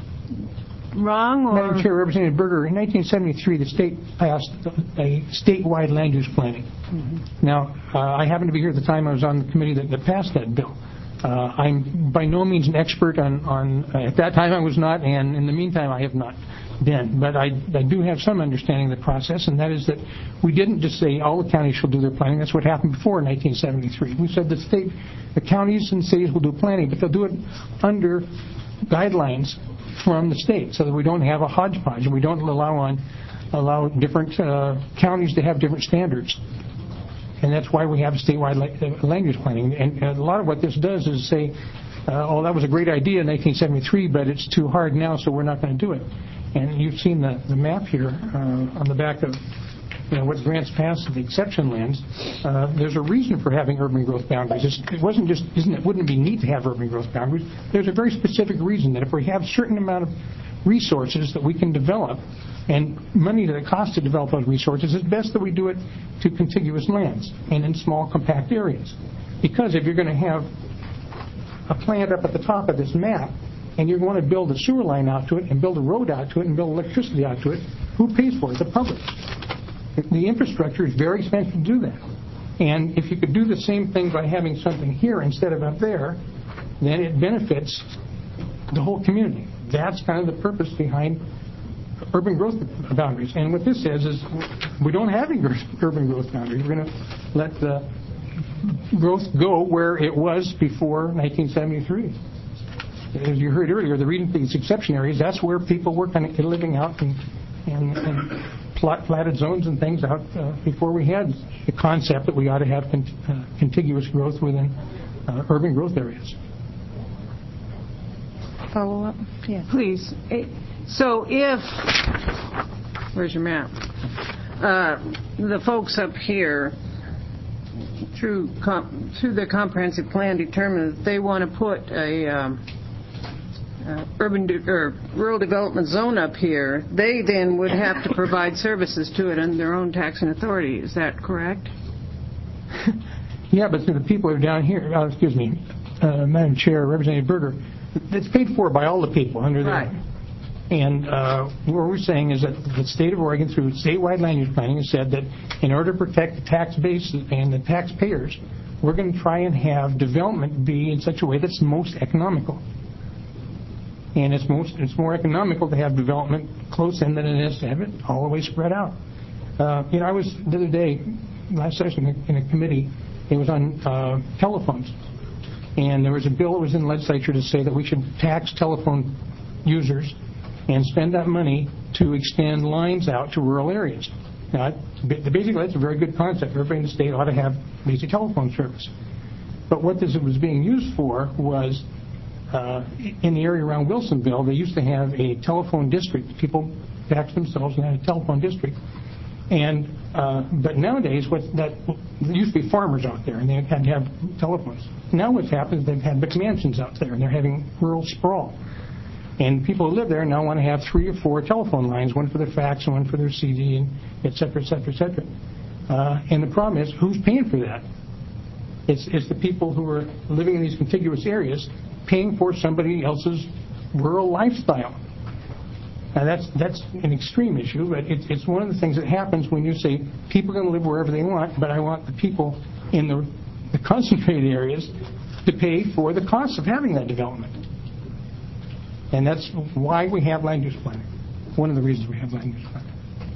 wrong? Or? Madam Chair, Representative Berger, in nineteen seventy-three, the state passed a statewide land use planning. Mm-hmm. Now, uh, I happened to be here at the time I was on the committee that, that passed that bill. Uh, I'm by no means an expert on, on uh, at that time I was not, and in the meantime I have not been. But I, I do have some understanding of the process, and that is that we didn't just say all the counties shall do their planning. That's what happened before nineteen seventy-three. We said the state, the counties and cities will do planning, but they'll do it under guidelines from the state, so that we don't have a hodgepodge and we don't allow on allow different uh, counties to have different standards. And that's why we have statewide land use planning. And, and a lot of what this does is say, uh, oh, that was a great idea in nineteen seventy-three, but it's too hard now, so we're not going to do it. And you've seen the, the map here uh, on the back of you know, what grants passed to the exception lands. Uh, there's a reason for having urban growth boundaries. It's, it wasn't just, isn't it wouldn't be neat to have urban growth boundaries. There's a very specific reason that if we have a certain amount of resources that we can develop and money that it costs to develop those resources, it's best that we do it to contiguous lands and in small compact areas. Because if you're going to have a plant up at the top of this map and you want to build a sewer line out to it and build a road out to it and build electricity out to it, who pays for it? The public. The infrastructure is very expensive to do that. And if you could do the same thing by having something here instead of up there, then it benefits the whole community. That's kind of the purpose behind urban growth boundaries. And what this says is we don't have any urban growth boundaries. We're going to let the growth go where it was before nineteen seventy-three. As you heard earlier, the reason for these exception areas, that's where people were kind of living out and, and, and plot, platted zones and things out uh, before we had the concept that we ought to have con- uh, contiguous growth within uh, urban growth areas. Follow up? Yeah. Please. So if, where's your map? Uh, the folks up here, through com- through the comprehensive plan, determine that they want to put a um, uh, urban de- or rural development zone up here, they then would have to provide services to it under their own taxing authority. Is that correct? Yeah, but the people are down here. Uh, excuse me, uh, Madam Chair, Representative Berger. It's paid for by all the people under right. the. And uh, what we're saying is that the state of Oregon, through statewide land use planning, has said that in order to protect the tax base and the taxpayers, we're going to try and have development be in such a way that's most economical. And it's most it's more economical to have development close in than it is to have it all the way spread out. Uh, you know, I was the other day, last session in a committee, it was on uh, telephones. And there was a bill that was in the legislature to say that we should tax telephone users and spend that money to extend lines out to rural areas. Now, basically, that's a very good concept. Everybody in the state ought to have basic telephone service. But what this was being used for was, uh, in the area around Wilsonville, they used to have a telephone district. People taxed themselves and had a telephone district. And uh, but nowadays, what that there used to be farmers out there, and they had to have telephones. Now what's happened is they've had McMansions out there, and they're having rural sprawl. And people who live there now want to have three or four telephone lines, one for their fax and one for their C D, and et cetera, et cetera, et cetera. Uh, and the problem is, who's paying for that? It's, it's the people who are living in these contiguous areas paying for somebody else's rural lifestyle. Now, that's that's an extreme issue, but it, it's one of the things that happens when you say people are going to live wherever they want, but I want the people in the, the concentrated areas to pay for the cost of having that development. And that's why we have land use planning. One of the reasons we have land use planning.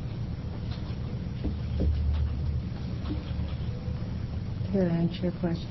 Did that answer your question?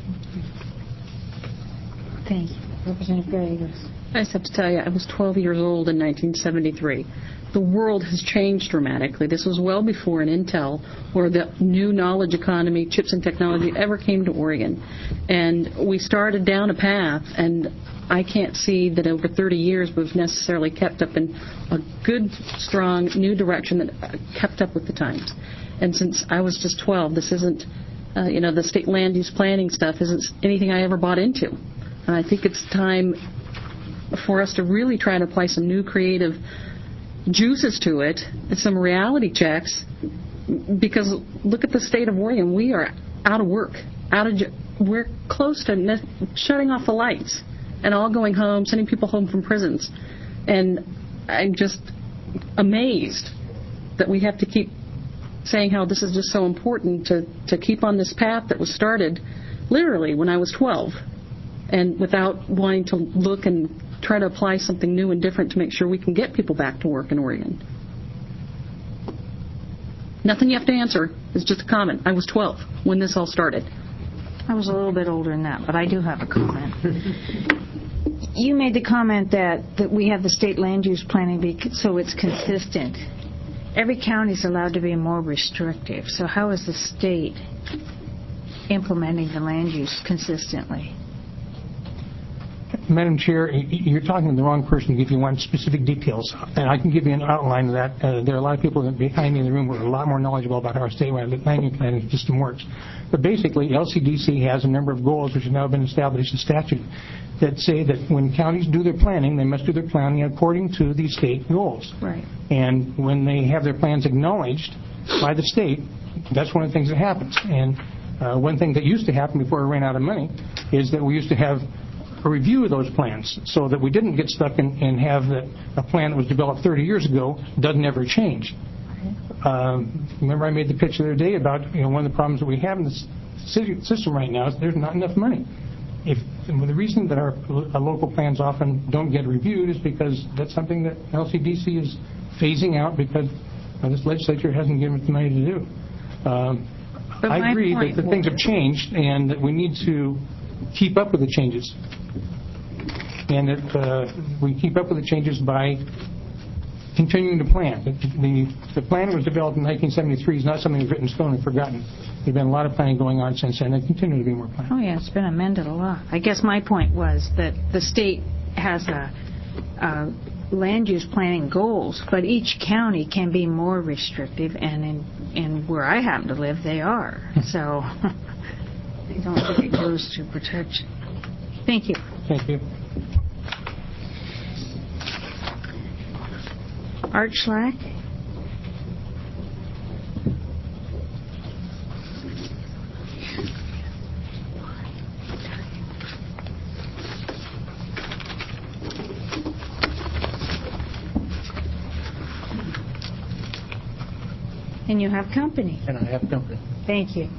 Thank you. Representative Gallegos. I just have to tell you, I was twelve years old in nineteen seventy-three. the world has changed dramatically. This was well before an Intel or the new knowledge economy, chips and technology ever came to Oregon. And we started down a path, and I can't see that over thirty years we've necessarily kept up in a good, strong, new direction that kept up with the times. And since I was just twelve, this isn't, uh, you know, the state land use planning stuff isn't anything I ever bought into. And I think it's time for us to really try to apply some new creative juices to it, and some reality checks, because look at the state of Oregon. We are out of work. Out of we're close to ne- shutting off the lights and all going home, sending people home from prisons. And I'm just amazed that we have to keep saying how this is just so important to, to keep on this path that was started literally when I was twelve, and without wanting to look and try to apply something new and different to make sure we can get people back to work in Oregon. Nothing you have to answer. It's just a comment. I was twelve when this all started. I was a little bit older than that, but I do have a comment. You made the comment that, that we have the state land use planning be, so it's consistent. Every county is allowed to be more restrictive. So how is the state implementing the land use consistently? Madam Chair, you're talking to the wrong person if you want specific details, and I can give you an outline of that. Uh, there are a lot of people behind me in the room who are a lot more knowledgeable about how our statewide land use planning system works. But basically, L C D C has a number of goals which have now been established in statute that say that when counties do their planning, they must do their planning according to these state goals. Right. And when they have their plans acknowledged by the state, that's one of the things that happens. And uh, one thing that used to happen before we ran out of money is that we used to have a review of those plans so that we didn't get stuck in, and have the, a plan that was developed thirty years ago doesn't ever change. Um, remember I made the pitch the other day about, you know, one of the problems that we have in this system right now is there's not enough money. If and the reason that our, our local plans often don't get reviewed is because that's something that L C D C is phasing out because uh, this legislature hasn't given it the money to do. Um, I agree that, that things have changed and that we need to keep up with the changes. And that uh, we keep up with the changes by continuing to plan. The, the, the plan was developed in nineteen seventy-three. It's not something that's written in stone and forgotten. There's been a lot of planning going on since then, and there continue to be more planning. Oh, yeah, it's been amended a lot. I guess my point was that the state has a, a land use planning goals, but each county can be more restrictive, and in, in where I happen to live, they are. So I don't think it goes to protection. Thank you. Thank you. Art Schlack. And you have company. And I have company. Thank you.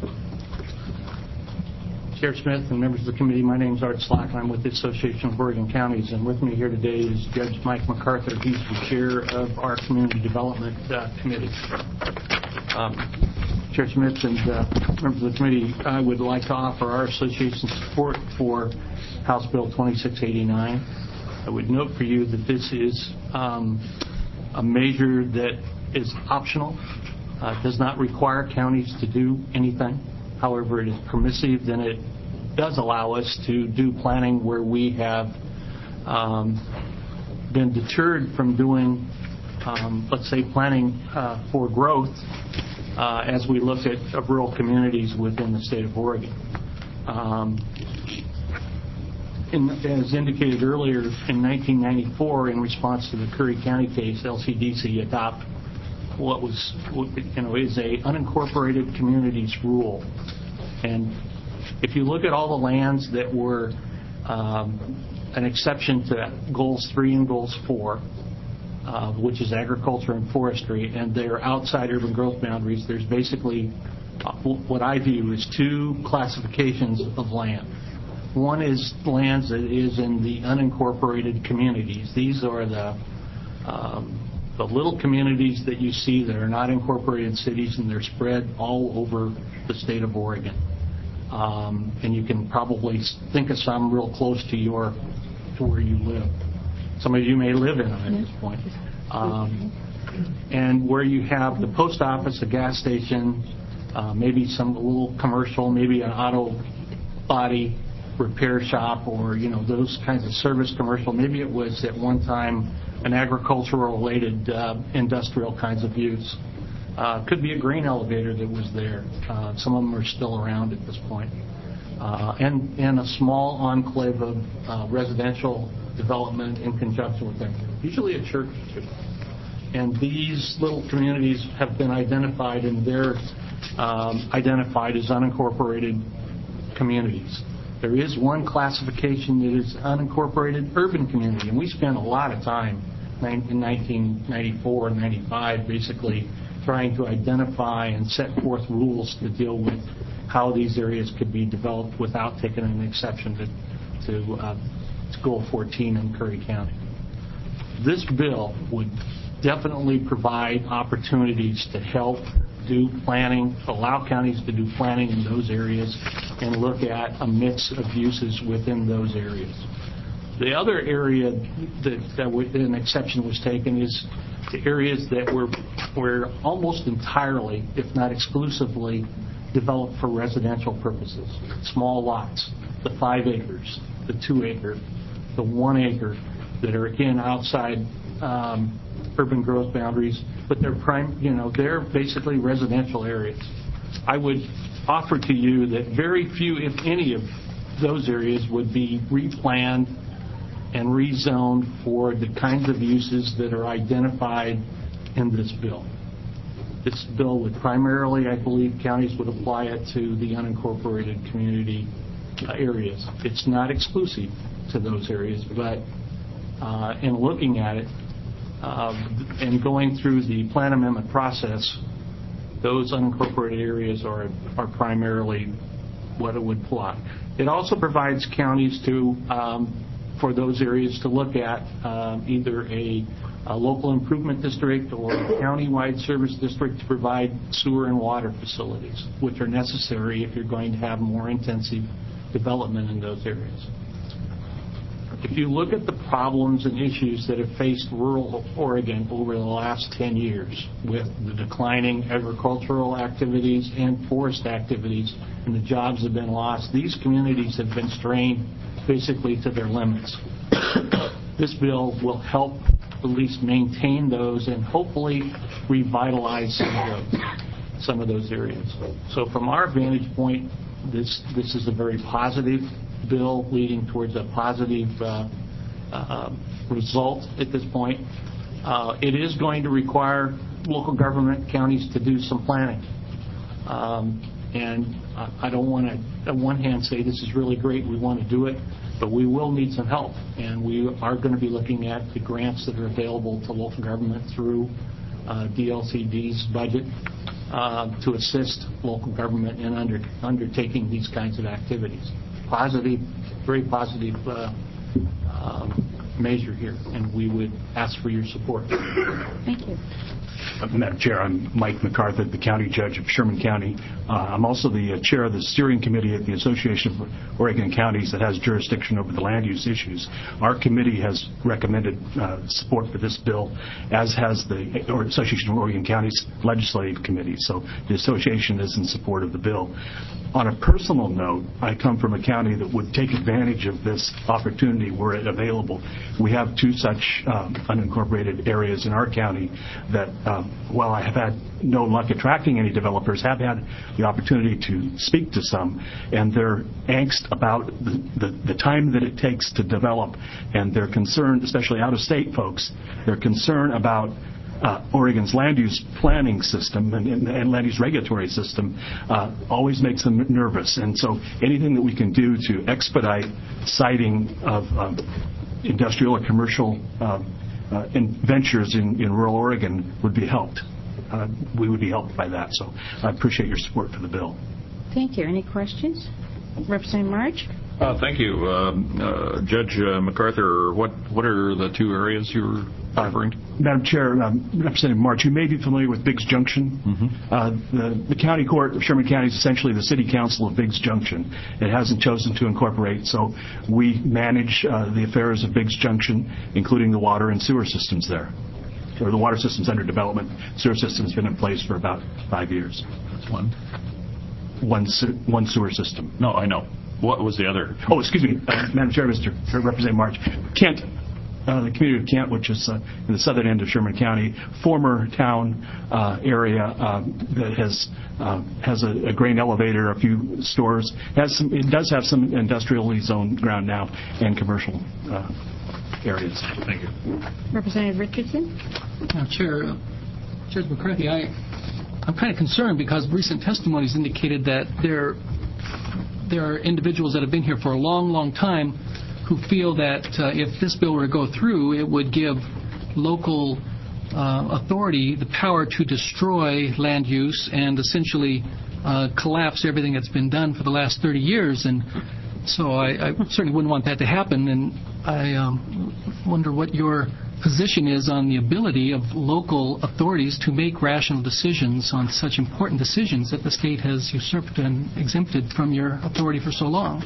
Chair Smith and members of the committee, my name is Art Slack, and I'm with the Association of Oregon Counties. And with me here today is Judge Mike MacArthur. He's the chair of our Community Development uh, Committee. Um, Chair Smith and uh, members of the committee, I would like to offer our association's support for House Bill twenty-six eighty-nine. I would note for you that this is um, a measure that is optional. Uh, does not require counties to do anything. However, it is permissive, and it does allow us to do planning where we have um, been deterred from doing, um, let's say, planning uh, for growth uh, as we look at uh, rural communities within the state of Oregon. Um, in, as indicated earlier, in nineteen ninety-four, in response to the Curry County case, L C D C adopted what was, you know, is a unincorporated communities rule. And if you look at all the lands that were um, an exception to goals three and goals four, uh, which is agriculture and forestry, and they're outside urban growth boundaries, there's basically uh, what I view as two classifications of land. One is lands that is in the unincorporated communities. These are the um, the little communities that you see that are not incorporated in cities, and they're spread all over the state of Oregon. Um, and you can probably think of some real close to your to where you live. Some of you may live in them at this point. Um, and where you have the post office, a gas station, uh, maybe some little commercial, maybe an auto body repair shop, or you know those kinds of service commercial. Maybe it was at one time an agricultural related uh, industrial kinds of use. Uh, could be a grain elevator that was there. Uh, some of them are still around at this point. Uh, and, and a small enclave of uh, residential development in conjunction with them. Usually a church too. And these little communities have been identified, and they're um, identified as unincorporated communities. There is one classification that is unincorporated urban community, and we spent a lot of time in nineteen ninety-four and ninety-five basically trying to identify and set forth rules to deal with how these areas could be developed without taking an exception to, to, uh, to Goal fourteen in Curry County. This bill would definitely provide opportunities to help do planning, allow counties to do planning in those areas and look at a mix of uses within those areas. The other area that, that an exception was taken is to areas that were, were almost entirely, if not exclusively, developed for residential purposes. Small lots, the five acres, the two acre, the one acre, that are again outside um, urban growth boundaries, but they're prime, you know, they're basically residential areas. I would offer to you that very few, if any, of those areas would be replanned and rezoned for the kinds of uses that are identified in this bill. This bill would primarily, I believe, counties would apply it to the unincorporated community uh, areas. It's not exclusive to those areas, but uh, in looking at it uh, and going through the plan amendment process, those unincorporated areas are are primarily what it would plot. It also provides counties to um, for those areas to look at um, either a, a local improvement district or a county-wide service district to provide sewer and water facilities, which are necessary if you're going to have more intensive development in those areas. If you look at the problems and issues that have faced rural Oregon over the last ten years with the declining agricultural activities and forest activities and the jobs have been lost, these communities have been strained basically to their limits. This bill will help at least maintain those and hopefully revitalize some of those, some of those areas. So from our vantage point, this this is a very positive bill leading towards a positive uh, uh, result at this point. Uh, it is going to require local government counties to do some planning. Um, and I don't want to, on one hand, say this is really great, we want to do it, but we will need some help. And we are going to be looking at the grants that are available to local government through uh, D L C D's budget uh, to assist local government in under, undertaking these kinds of activities. Positive, very positive uh, um, measure here, and we would ask for your support. Thank you. Uh, Madam Chair, I'm Mike MacArthur, the County Judge of Sherman County. Uh, I'm also the uh, Chair of the Steering Committee at the Association of Oregon Counties that has jurisdiction over the land use issues. Our committee has recommended uh, support for this bill, as has the or Association of Oregon Counties Legislative Committee. So the association is in support of the bill. On a personal note, I come from a county that would take advantage of this opportunity were it available. We have two such um, unincorporated areas in our county that, um, while I have had no luck attracting any developers, have had the opportunity to speak to some, and their angst about the, the, the time that it takes to develop, and their concern, especially out-of-state folks, their concern about Uh, Oregon's land use planning system and, and, and land use regulatory system uh, always makes them nervous. And so anything that we can do to expedite siting of um, industrial or commercial uh, uh, in ventures in, in rural Oregon would be helped. Uh, we would be helped by that. So I appreciate your support for the bill. Thank you. Any questions? Representative March? Uh, thank you. Um, uh, Judge uh, MacArthur, what, what are the two areas you were referring to? Uh, Madam Chair, um, Representative March, you may be familiar with Biggs Junction. Mm-hmm. Uh, the, the county court of Sherman County is essentially the city council of Biggs Junction. It hasn't chosen to incorporate, so we manage uh, the affairs of Biggs Junction, including the water and sewer systems there. or the water system's under development. Sewer system's been in place for about five years. That's one. One, se- one sewer system. No, I know. What was the other? Oh, excuse me, uh, Madam Chair, Mister Representative March. Kent, uh, the community of Kent, which is uh, in the southern end of Sherman County, former town uh, area uh, that has uh, has a, a grain elevator, a few stores. Has some, it does have some industrially zoned ground now and commercial uh, areas. Thank you. Representative Richardson? Now, Chair, uh, Chair McCarthy, I, I'm kind of concerned because recent testimonies indicated that there, there are individuals that have been here for a long, long time who feel that uh, if this bill were to go through, it would give local uh, authority the power to destroy land use and essentially uh, collapse everything that's been done for the last thirty years. And so I, I certainly wouldn't want that to happen. And I um, wonder what your position is on the ability of local authorities to make rational decisions on such important decisions that the state has usurped and exempted from your authority for so long.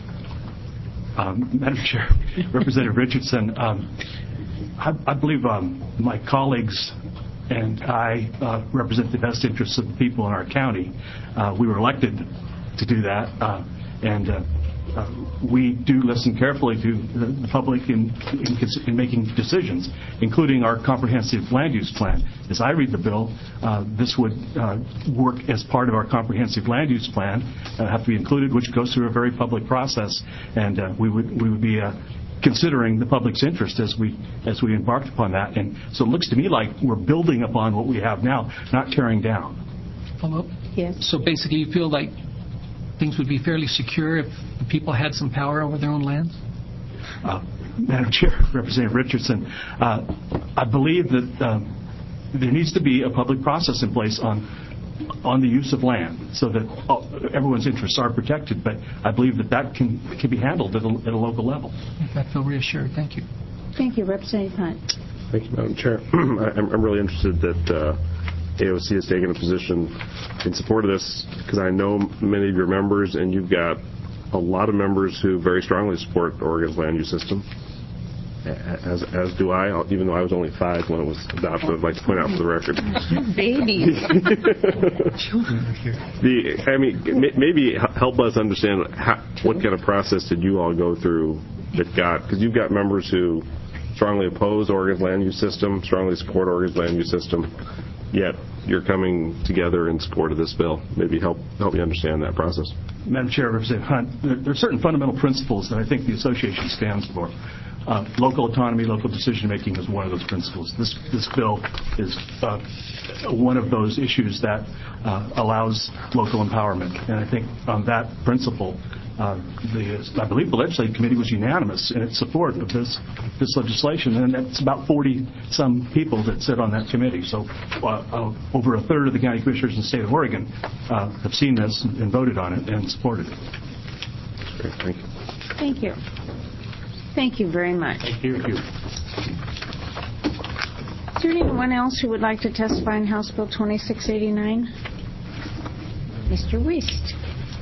Um, Madam Chair, Representative Richardson, um, I, I believe um, my colleagues and I uh, represent the best interests of the people in our county. Uh, we were elected to do that, uh, and uh, uh, we do listen carefully to the, the public in, in, in making decisions, including our comprehensive land use plan. As I read the bill, uh, this would uh, work as part of our comprehensive land use plan, uh, have to be included, which goes through a very public process, and uh, we would we would be uh, considering the public's interest as we as we embarked upon that. And so it looks to me like we're building upon what we have now, not tearing down. Follow up? Yes. So basically, you feel like things would be fairly secure if the people had some power over their own lands? Uh, Madam Chair, Representative Richardson, uh, I believe that uh, there needs to be a public process in place on on the use of land so that all, everyone's interests are protected, but I believe that that can can be handled at a, at a local level. I feel reassured. Thank you. Thank you, Representative Hunt. Thank you, Madam Chair. I'm, I'm really interested that uh, A O C has taken a position in support of this because I know many of your members, and you've got a lot of members who very strongly support Oregon's land use system, as as do I, even though I was only five when it was adopted. I'd like to point out for the record. Babies. Children are here. The, I mean, maybe help us understand how, what kind of process did you all go through that got, because you've got members who strongly oppose Oregon's land use system, strongly support Oregon's land use system, yet you're coming together in support of this bill. Maybe help help me understand that process. Madam Chair, Representative Hunt, there, there are certain fundamental principles that I think the association stands for. Uh, local autonomy, local decision-making is one of those principles. This this bill is uh, one of those issues that uh, allows local empowerment. And I think on that principle, uh, the, I believe the Legislative Committee was unanimous in its support of this this legislation. And it's about forty-some people that sit on that committee. So uh, uh, over a third of the county commissioners in the state of Oregon uh, have seen this and voted on it and supported it. Great, thank you. Thank you. Thank you very much. Thank you. Thank you. Is there anyone else who would like to testify on House Bill twenty-six eighty-nine? Mister Wiest.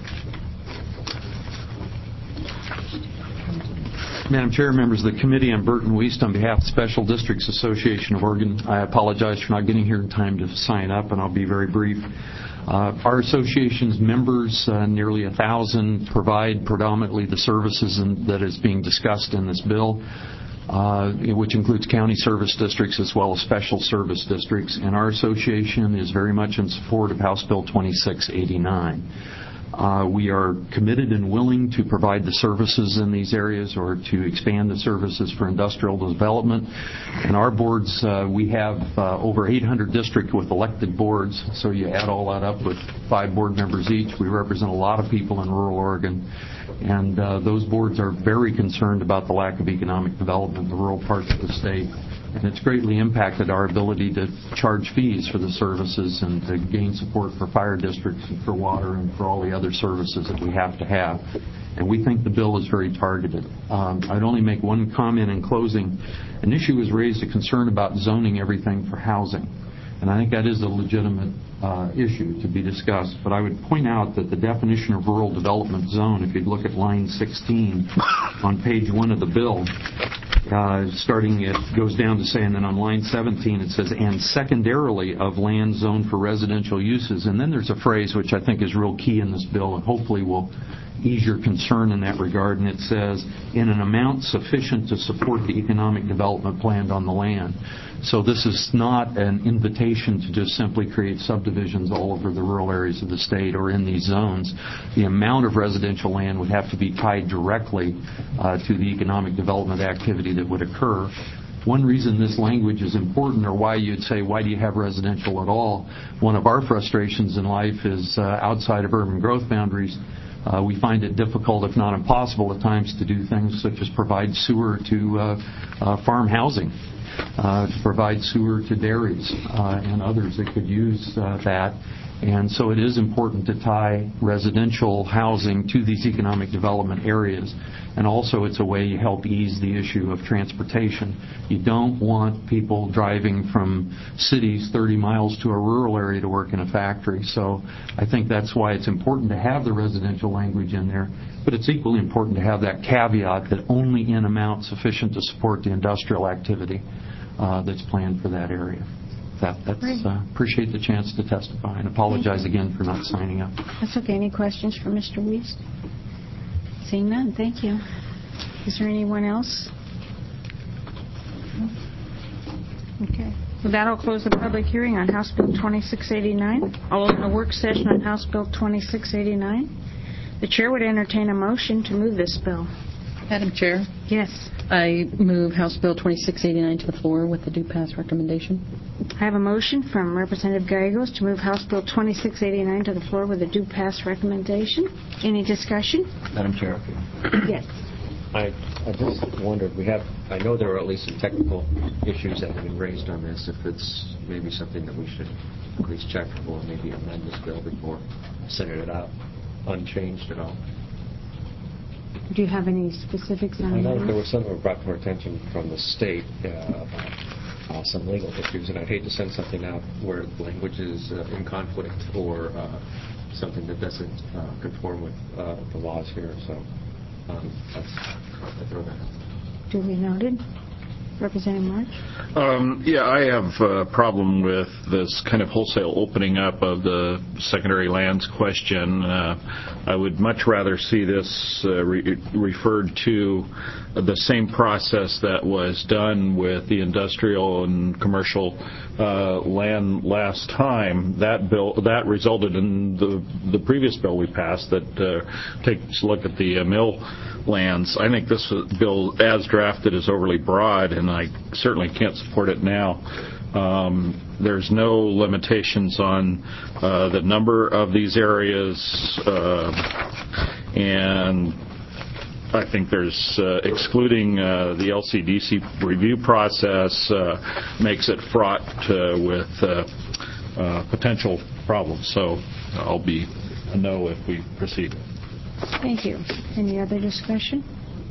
Madam Chair, members of the committee, I'm Burton Wiest on behalf of the Special Districts Association of Oregon. I apologize for not getting here in time to sign up, and I'll be very brief. Uh, our association's members, uh, nearly a thousand, provide predominantly the services in, that is being discussed in this bill, uh, which includes county service districts as well as special service districts. And our association is very much in support of House Bill twenty-six eighty-nine. Uh, we are committed and willing to provide the services in these areas or to expand the services for industrial development. And our boards, uh, we have uh, over eight hundred districts with elected boards, so you add all that up with five board members each. We represent a lot of people in rural Oregon, and uh, those boards are very concerned about the lack of economic development in the rural parts of the state. And it's greatly impacted our ability to charge fees for the services and to gain support for fire districts and for water and for all the other services that we have to have. And we think the bill is very targeted. Um, I'd only make one comment in closing. An issue was raised, a concern about zoning everything for housing. And I think that is a legitimate uh, issue to be discussed. But I would point out that the definition of rural development zone, if you'd look at line sixteen on page one of the bill, Uh, starting, it goes down to say, and then on line seventeen it says, and secondarily of land zoned for residential uses. And then there's a phrase which I think is real key in this bill and hopefully will ease your concern in that regard, and it says, in an amount sufficient to support the economic development planned on the land. So this is not an invitation to just simply create subdivisions all over the rural areas of the state or in these zones. The amount of residential land would have to be tied directly uh, to the economic development activity that would occur. One reason this language is important, or why you'd say, why do you have residential at all? One of our frustrations in life is uh, outside of urban growth boundaries, Uh, we find it difficult, if not impossible at times, to do things such as provide sewer to uh, uh, farm housing, uh, to provide sewer to dairies uh, and others that could use uh, that. And so it is important to tie residential housing to these economic development areas. And also it's a way you help ease the issue of transportation. You don't want people driving from cities thirty miles to a rural area to work in a factory. So I think that's why it's important to have the residential language in there. But it's equally important to have that caveat that only in amount sufficient to support the industrial activity uh, that's planned for that area. That, that's uh, appreciate the chance to testify and apologize again for not signing up. That's okay. Any questions for Mister Weiss? Seeing none, thank you. Is there anyone else? Okay. With that, I'll close the public hearing on House Bill twenty-six eighty-nine. I'll open a work session on House Bill twenty-six eighty-nine. The Chair would entertain a motion to move this bill. Madam Chair? Yes. I move House Bill twenty-six eighty-nine to the floor with the due pass recommendation. I have a motion from Representative Gallegos to move House Bill twenty-six eighty-nine to the floor with a due pass recommendation. Any discussion? Madam Chair. Yes. I, I just wondered, we have, I know there are at least some technical issues that have been raised on this, if it's maybe something that we should at least check or maybe amend this bill before sending it out unchanged at all. Do you have any specifics on that? I know there was something brought to our attention from the state uh, about uh, some legal issues, and I'd hate to send something out where language is uh, in conflict or uh, something that doesn't uh, conform with uh, the laws here. So um, that's, I throw that out. Duly noted. Representative March? Um, yeah, I have a problem with this kind of wholesale opening up of the secondary lands question. Uh, I would much rather see this uh, re- referred to the same process that was done with the industrial and commercial uh, land last time. That bill that resulted in the the previous bill we passed that uh, takes a look at the uh, mill lands. I think this bill, as drafted, is overly broad, and I certainly can't support it now. Um, there's no limitations on uh, the number of these areas, uh, and I think there's uh, excluding uh, the L C D C review process uh, makes it fraught uh, with uh, uh, potential problems. So I'll be a no if we proceed. Thank you. Any other discussion?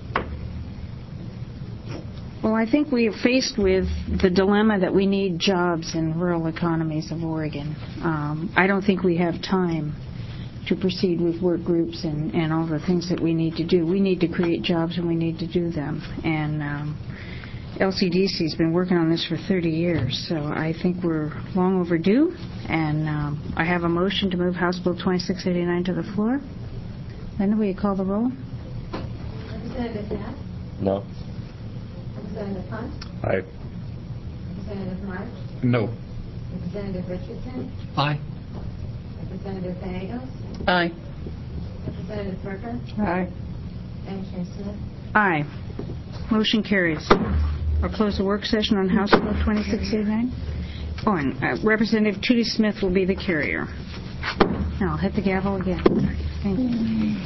Well, I think we are faced with the dilemma that we need jobs in rural economies of Oregon. Um, I don't think we have time to proceed with work groups and, and all the things that we need to do. We need to create jobs and we need to do them. And um, L C D C's been working on this for thirty years, so I think we're long overdue. And um, I have a motion to move House Bill twenty-six eighty-nine to the floor. Linda, will you call the roll? Representative Knapp? No. Representative Hunt? Aye. Representative March? No. Representative Richardson? Aye. Representative Gallegos? Aye. Representative Parker? Aye. And Chair Smith? Aye. Motion carries. I'll close the work session on House Bill twenty-six eighty-nine. Oh, and uh, Representative Tootie Smith will be the carrier. Now I'll hit the gavel again. Thank you.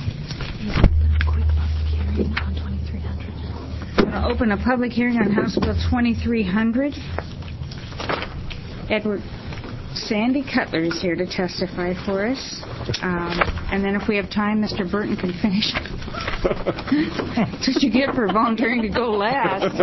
I'm going to open a public hearing on House Bill twenty-three hundred. Edward Sandy Cutler is here to testify for us. Um, and then if we have time, Mister Burton can finish. That's what you get for volunteering to go last.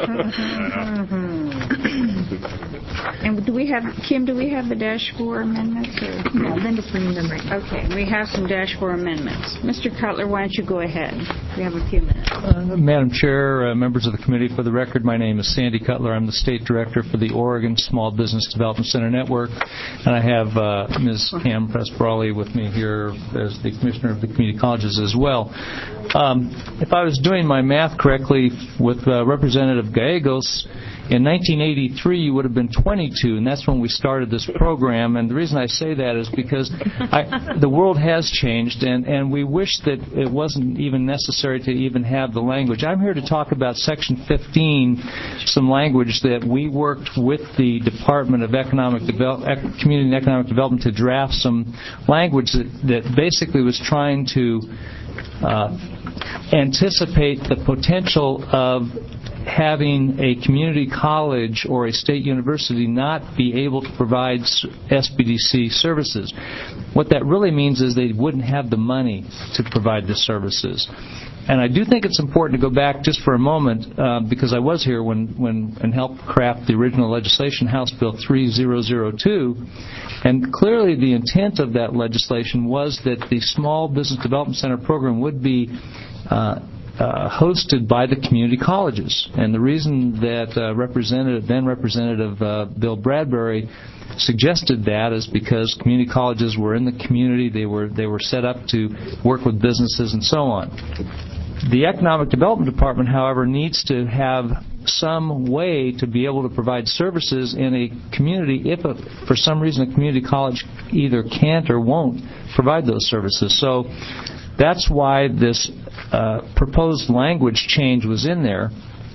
And do we have, Kim, do we have the dash four amendments? Or? No, Linda's bringing them right. Okay, we have some dash four amendments. Mister Cutler, why don't you go ahead? We have a few minutes. Uh, Madam Chair, uh, members of the committee, for the record, my name is Sandy Cutler. I'm the State Director for the Oregon Small Business Development Center Network, and I have uh, Miz Cam Press-Brawley with me here as the Commissioner of the Community Colleges as well. Um, if I was doing my math correctly with uh, Representative Gallegos, in nineteen eighty-three, you would have been twenty-two, and that's when we started this program. And the reason I say that is because I, the world has changed, and, and we wish that it wasn't even necessary to even have the language. I'm here to talk about Section fifteen, some language that we worked with the Department of Economic Devel- Community and Economic Development to draft some language that, that basically was trying to uh, anticipate the potential of having a community college or a state university not be able to provide S B D C services. What that really means is they wouldn't have the money to provide the services. And I do think it's important to go back just for a moment, uh, because I was here when, when and helped craft the original legislation, House Bill three thousand two, and clearly the intent of that legislation was that the Small Business Development Center program would be uh, Uh, hosted by the community colleges. And the reason that uh, Representative, then Representative uh, Bill Bradbury suggested that is because community colleges were in the community, they were they were set up to work with businesses and so on. The Economic Development Department, however, needs to have some way to be able to provide services in a community if, a, for some reason, a community college either can't or won't provide those services. So that's why this uh, proposed language change was in there.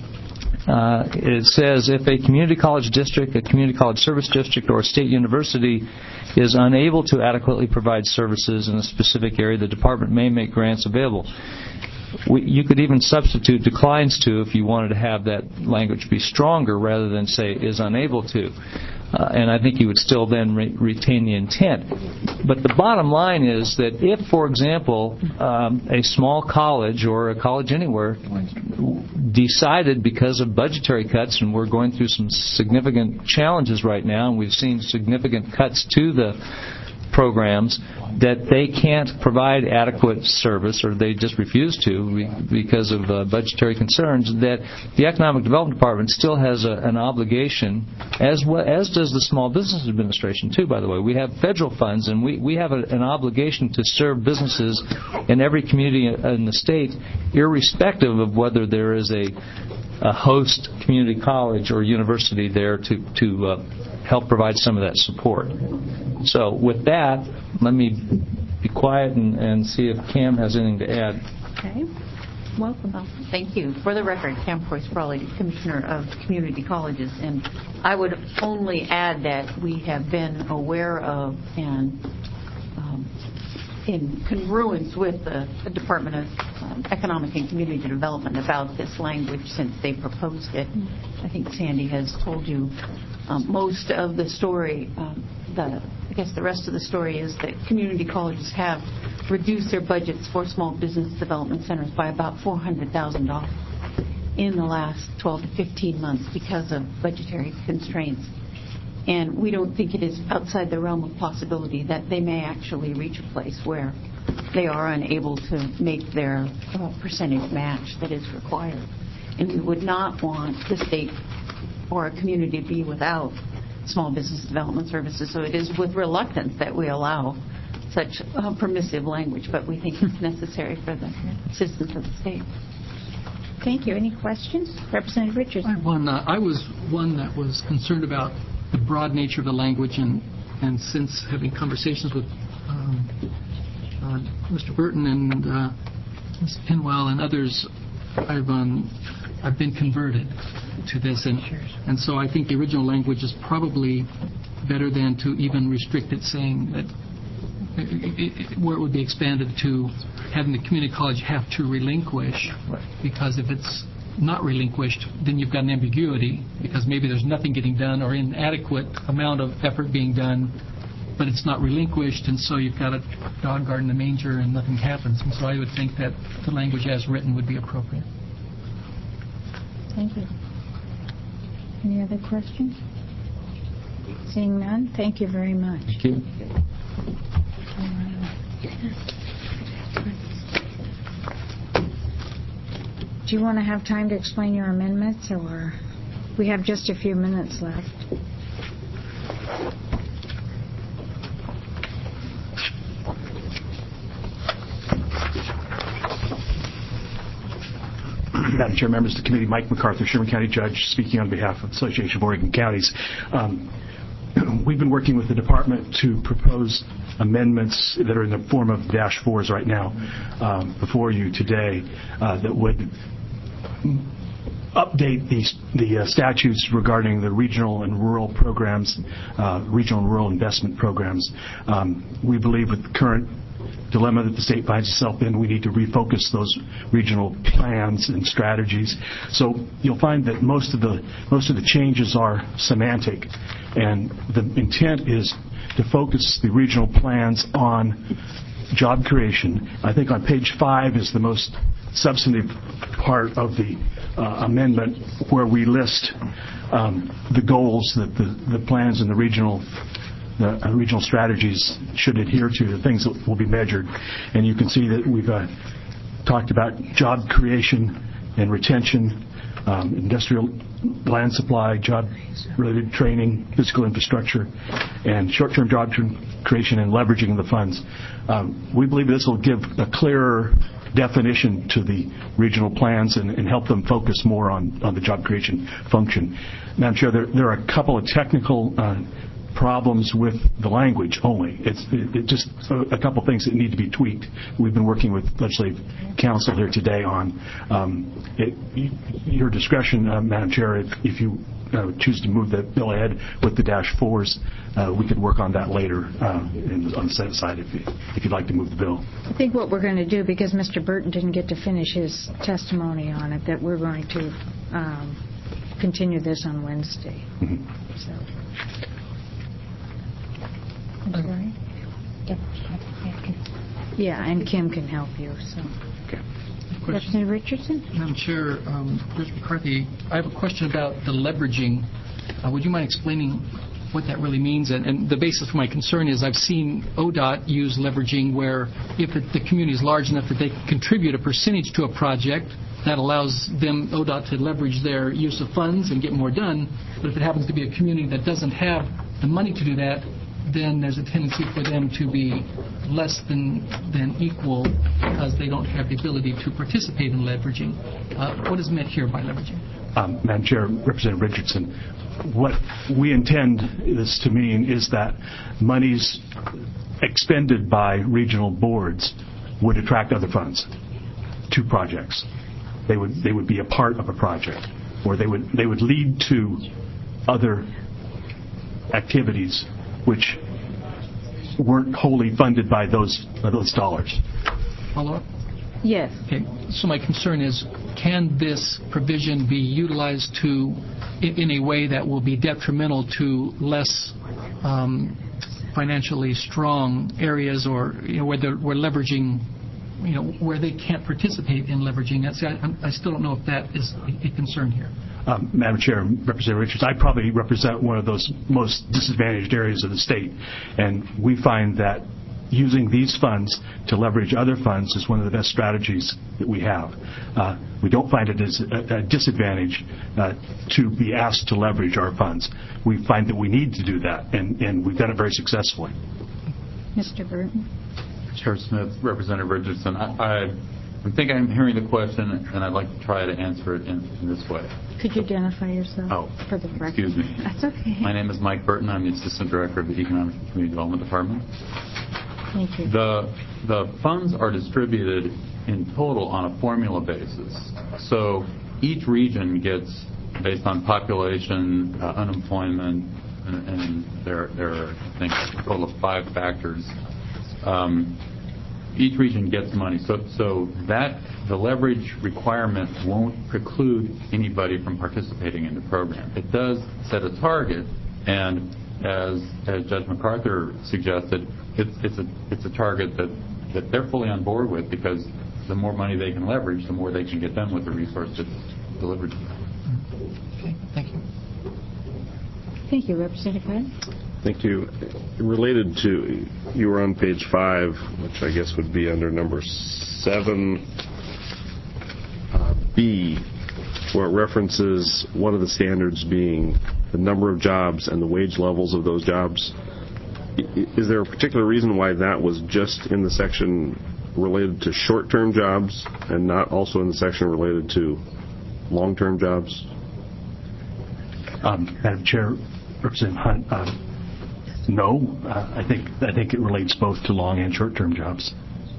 Uh, it says if a community college district, a community college service district, or a state university is unable to adequately provide services in a specific area, the department may make grants available. We, you could even substitute declines to if you wanted to have that language be stronger rather than say is unable to. Uh, and I think you would still then re- retain the intent. But the bottom line is that if, for example, um, a small college or a college anywhere decided because of budgetary cuts, and we're going through some significant challenges right now, and we've seen significant cuts to the programs, that they can't provide adequate service, or they just refuse to because of uh, budgetary concerns, that the Economic Development Department still has a, an obligation, as well, as does the Small Business Administration too, by the way. We have federal funds, and we, we have a, an obligation to serve businesses in every community in the state, irrespective of whether there is a, a host community college or university there to, to uh, help provide some of that support. So with that, let me be quiet and, and see if Cam has anything to add. Okay. Welcome. Well, thank you. For the record, Cam Press-Brawley, Commissioner of Community Colleges. And I would only add that we have been aware of and um, in congruence with the, the Department of um, Economic and Community Development about this language since they proposed it. I think Sandy has told you um, most of the story. Um, the, I guess the rest of the story is that community colleges have reduced their budgets for small business development centers by about four hundred thousand dollars in the last twelve to fifteen months because of budgetary constraints. And we don't think it is outside the realm of possibility that they may actually reach a place where they are unable to make their uh, percentage match that is required. And we would not want the state or a community to be without small business development services. So it is with reluctance that we allow such uh, permissive language, but we think it's necessary for the citizens of the state. Thank you. Any questions? Representative Richards. I, one, uh, I was one that was concerned about the broad nature of the language, and, and since having conversations with um, uh, Mister Burton and uh, Miz Pinwell and others, I've um, I've been converted to this, and and so I think the original language is probably better than to even restrict it, saying that it, it, where it would be expanded to having the community college have to relinquish, because if it's not relinquished, then you've got an ambiguity, because maybe there's nothing getting done or inadequate amount of effort being done, but it's not relinquished, and so you've got a dog guard in the manger and nothing happens. And so I would think that the language as written would be appropriate. Thank you. Any other questions? Seeing none, thank you very much. Thank you. do you want to have time to explain your amendments, or we have just a few minutes left? Madam Chair, members of the committee, Mike MacArthur, Sherman County Judge, speaking on behalf of the Association of Oregon Counties. Um, we've been working with the department to propose amendments that are in the form of dash fours right now um, before you today uh, that would update the, the uh, statutes regarding the regional and rural programs, uh, regional and rural investment programs. Um, we believe with the current dilemma that the state finds itself in, we need to refocus those regional plans and strategies. So you'll find that most of the most of the changes are semantic, and the intent is to focus the regional plans on job creation. I think on page five is the most substantive part of the uh, amendment, where we list um, the goals that the, the plans and the regional the uh, regional strategies should adhere to, the things that will be measured. And you can see that we've uh, talked about job creation and retention, um, industrial land supply, job-related training, physical infrastructure, and short-term job creation and leveraging the funds. Um, we believe this will give a clearer definition to the regional plans and, and help them focus more on, on the job creation function. Madam Chair, there, there are a couple of technical uh, problems with the language only. It's it, it just a, a couple things that need to be tweaked. We've been working with legislative counsel here today on um, it, your discretion, uh, Madam Chair. If, if you uh, choose to move the bill ahead with the dash fours, uh, we could work on that later uh, in, on the Senate side if, you, if you'd like to move the bill. I think what we're going to do, because Mister Burton didn't get to finish his testimony on it, that we're going to um, continue this on Wednesday. Mm-hmm. So. I'm sorry? Yeah, and Kim can help you. So. Okay. Representative Richardson? Madam Chair, um, Judge McCarthy, I have a question about the leveraging. Uh, would you mind explaining what that really means? And, and the basis for my concern is I've seen O D O T use leveraging where if it, the community is large enough that they can contribute a percentage to a project, that allows them, O D O T, to leverage their use of funds and get more done. But if it happens to be a community that doesn't have the money to do that, then there's a tendency for them to be less than than equal because they don't have the ability to participate in leveraging. Uh, what is meant here by leveraging? Um, Madam Chair, Representative Richardson, what we intend this to mean is that monies expended by regional boards would attract other funds to projects. They would they would be a part of a project, or they would they would lead to other activities which weren't wholly funded by those by those dollars. Follow up? Yes. Okay. So my concern is, can this provision be utilized to, in, in a way that will be detrimental to less um, financially strong areas, or you know, where they're, where leveraging, you know, where they can't participate in leveraging? That's, I, I still don't know if that is a, a concern here. Um, Madam Chair, Representative Richards, I probably represent one of those most disadvantaged areas of the state, and we find that using these funds to leverage other funds is one of the best strategies that we have. Uh, we don't find it as a, a disadvantage uh, to be asked to leverage our funds. We find that we need to do that, and, and we've done it very successfully. Mister Burton? Chair Smith, Representative Richardson, I, I I think I'm hearing the question, and I'd like to try to answer it in, in this way. Could you identify yourself oh, for the record? Excuse me. That's okay. My name is Mike Burton. I'm the Assistant Director of the Economic and Community Development Department. Thank you. The, the funds are distributed in total on a formula basis. So each region gets, based on population, uh, unemployment, and, and there, there are, I think, a total of five factors. Um, Each region gets money, so so that the leverage requirement won't preclude anybody from participating in the program. It does set a target, and as as Judge MacArthur suggested, it's it's a it's a target that that they're fully on board with, because the more money they can leverage, the more they can get done with the resource that's delivered to them. Okay, thank you. Thank you, Representative Glenn. Thank you. Related to, you were on page five, which I guess would be under number seven, uh, B B, where it references one of the standards being the number of jobs and the wage levels of those jobs. Is there a particular reason why that was just in the section related to short-term jobs and not also in the section related to long-term jobs? Um, Madam Chair, Representative Hunt, uh, no. Uh, I think I think it relates both to long and short-term jobs.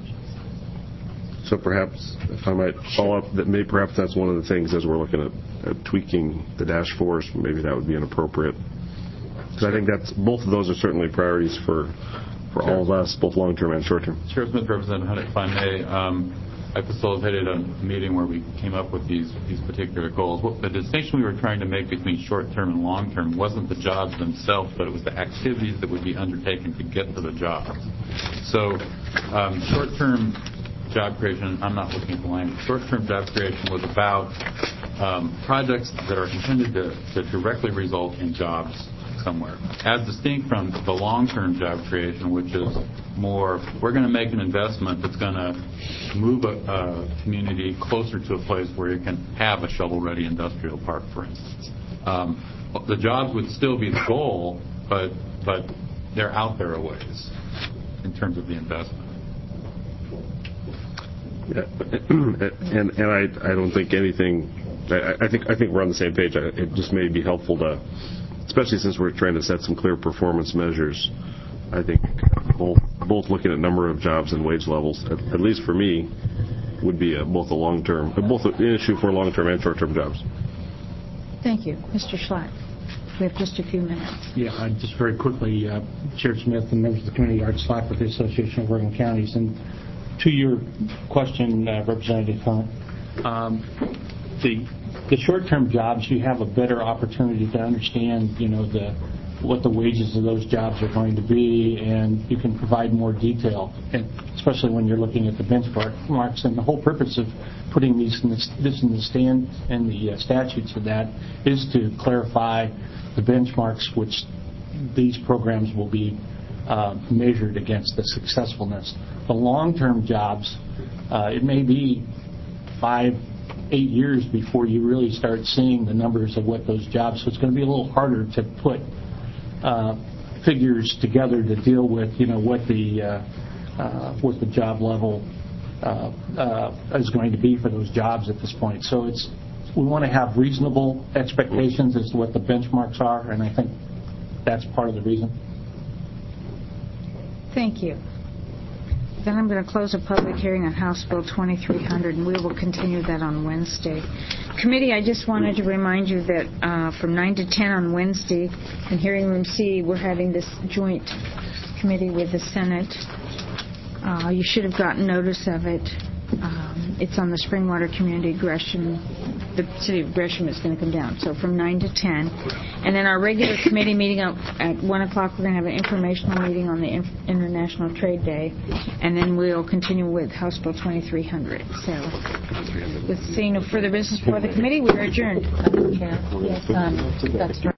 So perhaps, if I might follow up, that maybe perhaps that's one of the things as we're looking at, at tweaking the dash fours, maybe that would be inappropriate. Because I think that's both of those are certainly priorities for for sure. all of us, both long-term and short-term. Chair Smith, Representative Hunt, if I may, um, I facilitated a meeting where we came up with these these particular goals. What, the distinction we were trying to make between short-term and long-term wasn't the jobs themselves, but it was the activities that would be undertaken to get to the jobs. So um, short-term job creation, I'm not looking at the language, short-term job creation was about um, projects that are intended to, to directly result in jobs somewhere, as distinct from the long-term job creation, which is more, we're going to make an investment that's going to move a, a community closer to a place where you can have a shovel-ready industrial park, for instance. Um, the jobs would still be the goal, but but they're out there a ways in terms of the investment. Yeah, and and I I don't think anything. I, I think I think we're on the same page. It just may be helpful to, especially since we're trying to set some clear performance measures. I think both both looking at number of jobs and wage levels, at, at least for me, would be a, both a long term, both an issue for long term and short term jobs. Thank you, Mister Schlatt. We have just a few minutes. Yeah, I just very quickly, uh, Chair Smith and members of the committee, Art Slack with the Association of Oregon Counties, and to your question, uh, Representative Hunt, um, the the short-term jobs, you have a better opportunity to understand, you know, the what the wages of those jobs are going to be, and you can provide more detail, and especially when you're looking at the benchmarks. And the whole purpose of putting these in the, this in the stand and the uh, statutes of that is to clarify the benchmarks which these programs will be uh, measured against, the successfulness. The long-term jobs, uh, it may be five, eight years before you really start seeing the numbers of what those jobs. So it's going to be a little harder to put uh, figures together to deal with, you know, what the uh, uh, what the job level uh, uh, is going to be for those jobs at this point. So it's we want to have reasonable expectations as to what the benchmarks are, and I think that's part of the reason. Thank you. Then I'm going to close a public hearing on House Bill twenty-three hundred, and we will continue that on Wednesday. Committee, I just wanted to remind you that uh, from nine to ten on Wednesday in Hearing Room C, we're having this joint committee with the Senate. Uh, you should have gotten notice of it. Um, it's on the Springwater Community. Gresham, the city of Gresham is going to come down. So from nine to ten. And then our regular committee meeting at one o'clock, we're going to have an informational meeting on the International Trade Day. And then we'll continue with House Bill twenty-three hundred. So with seeing no further business before the committee, we are adjourned. Yes, um, that's right.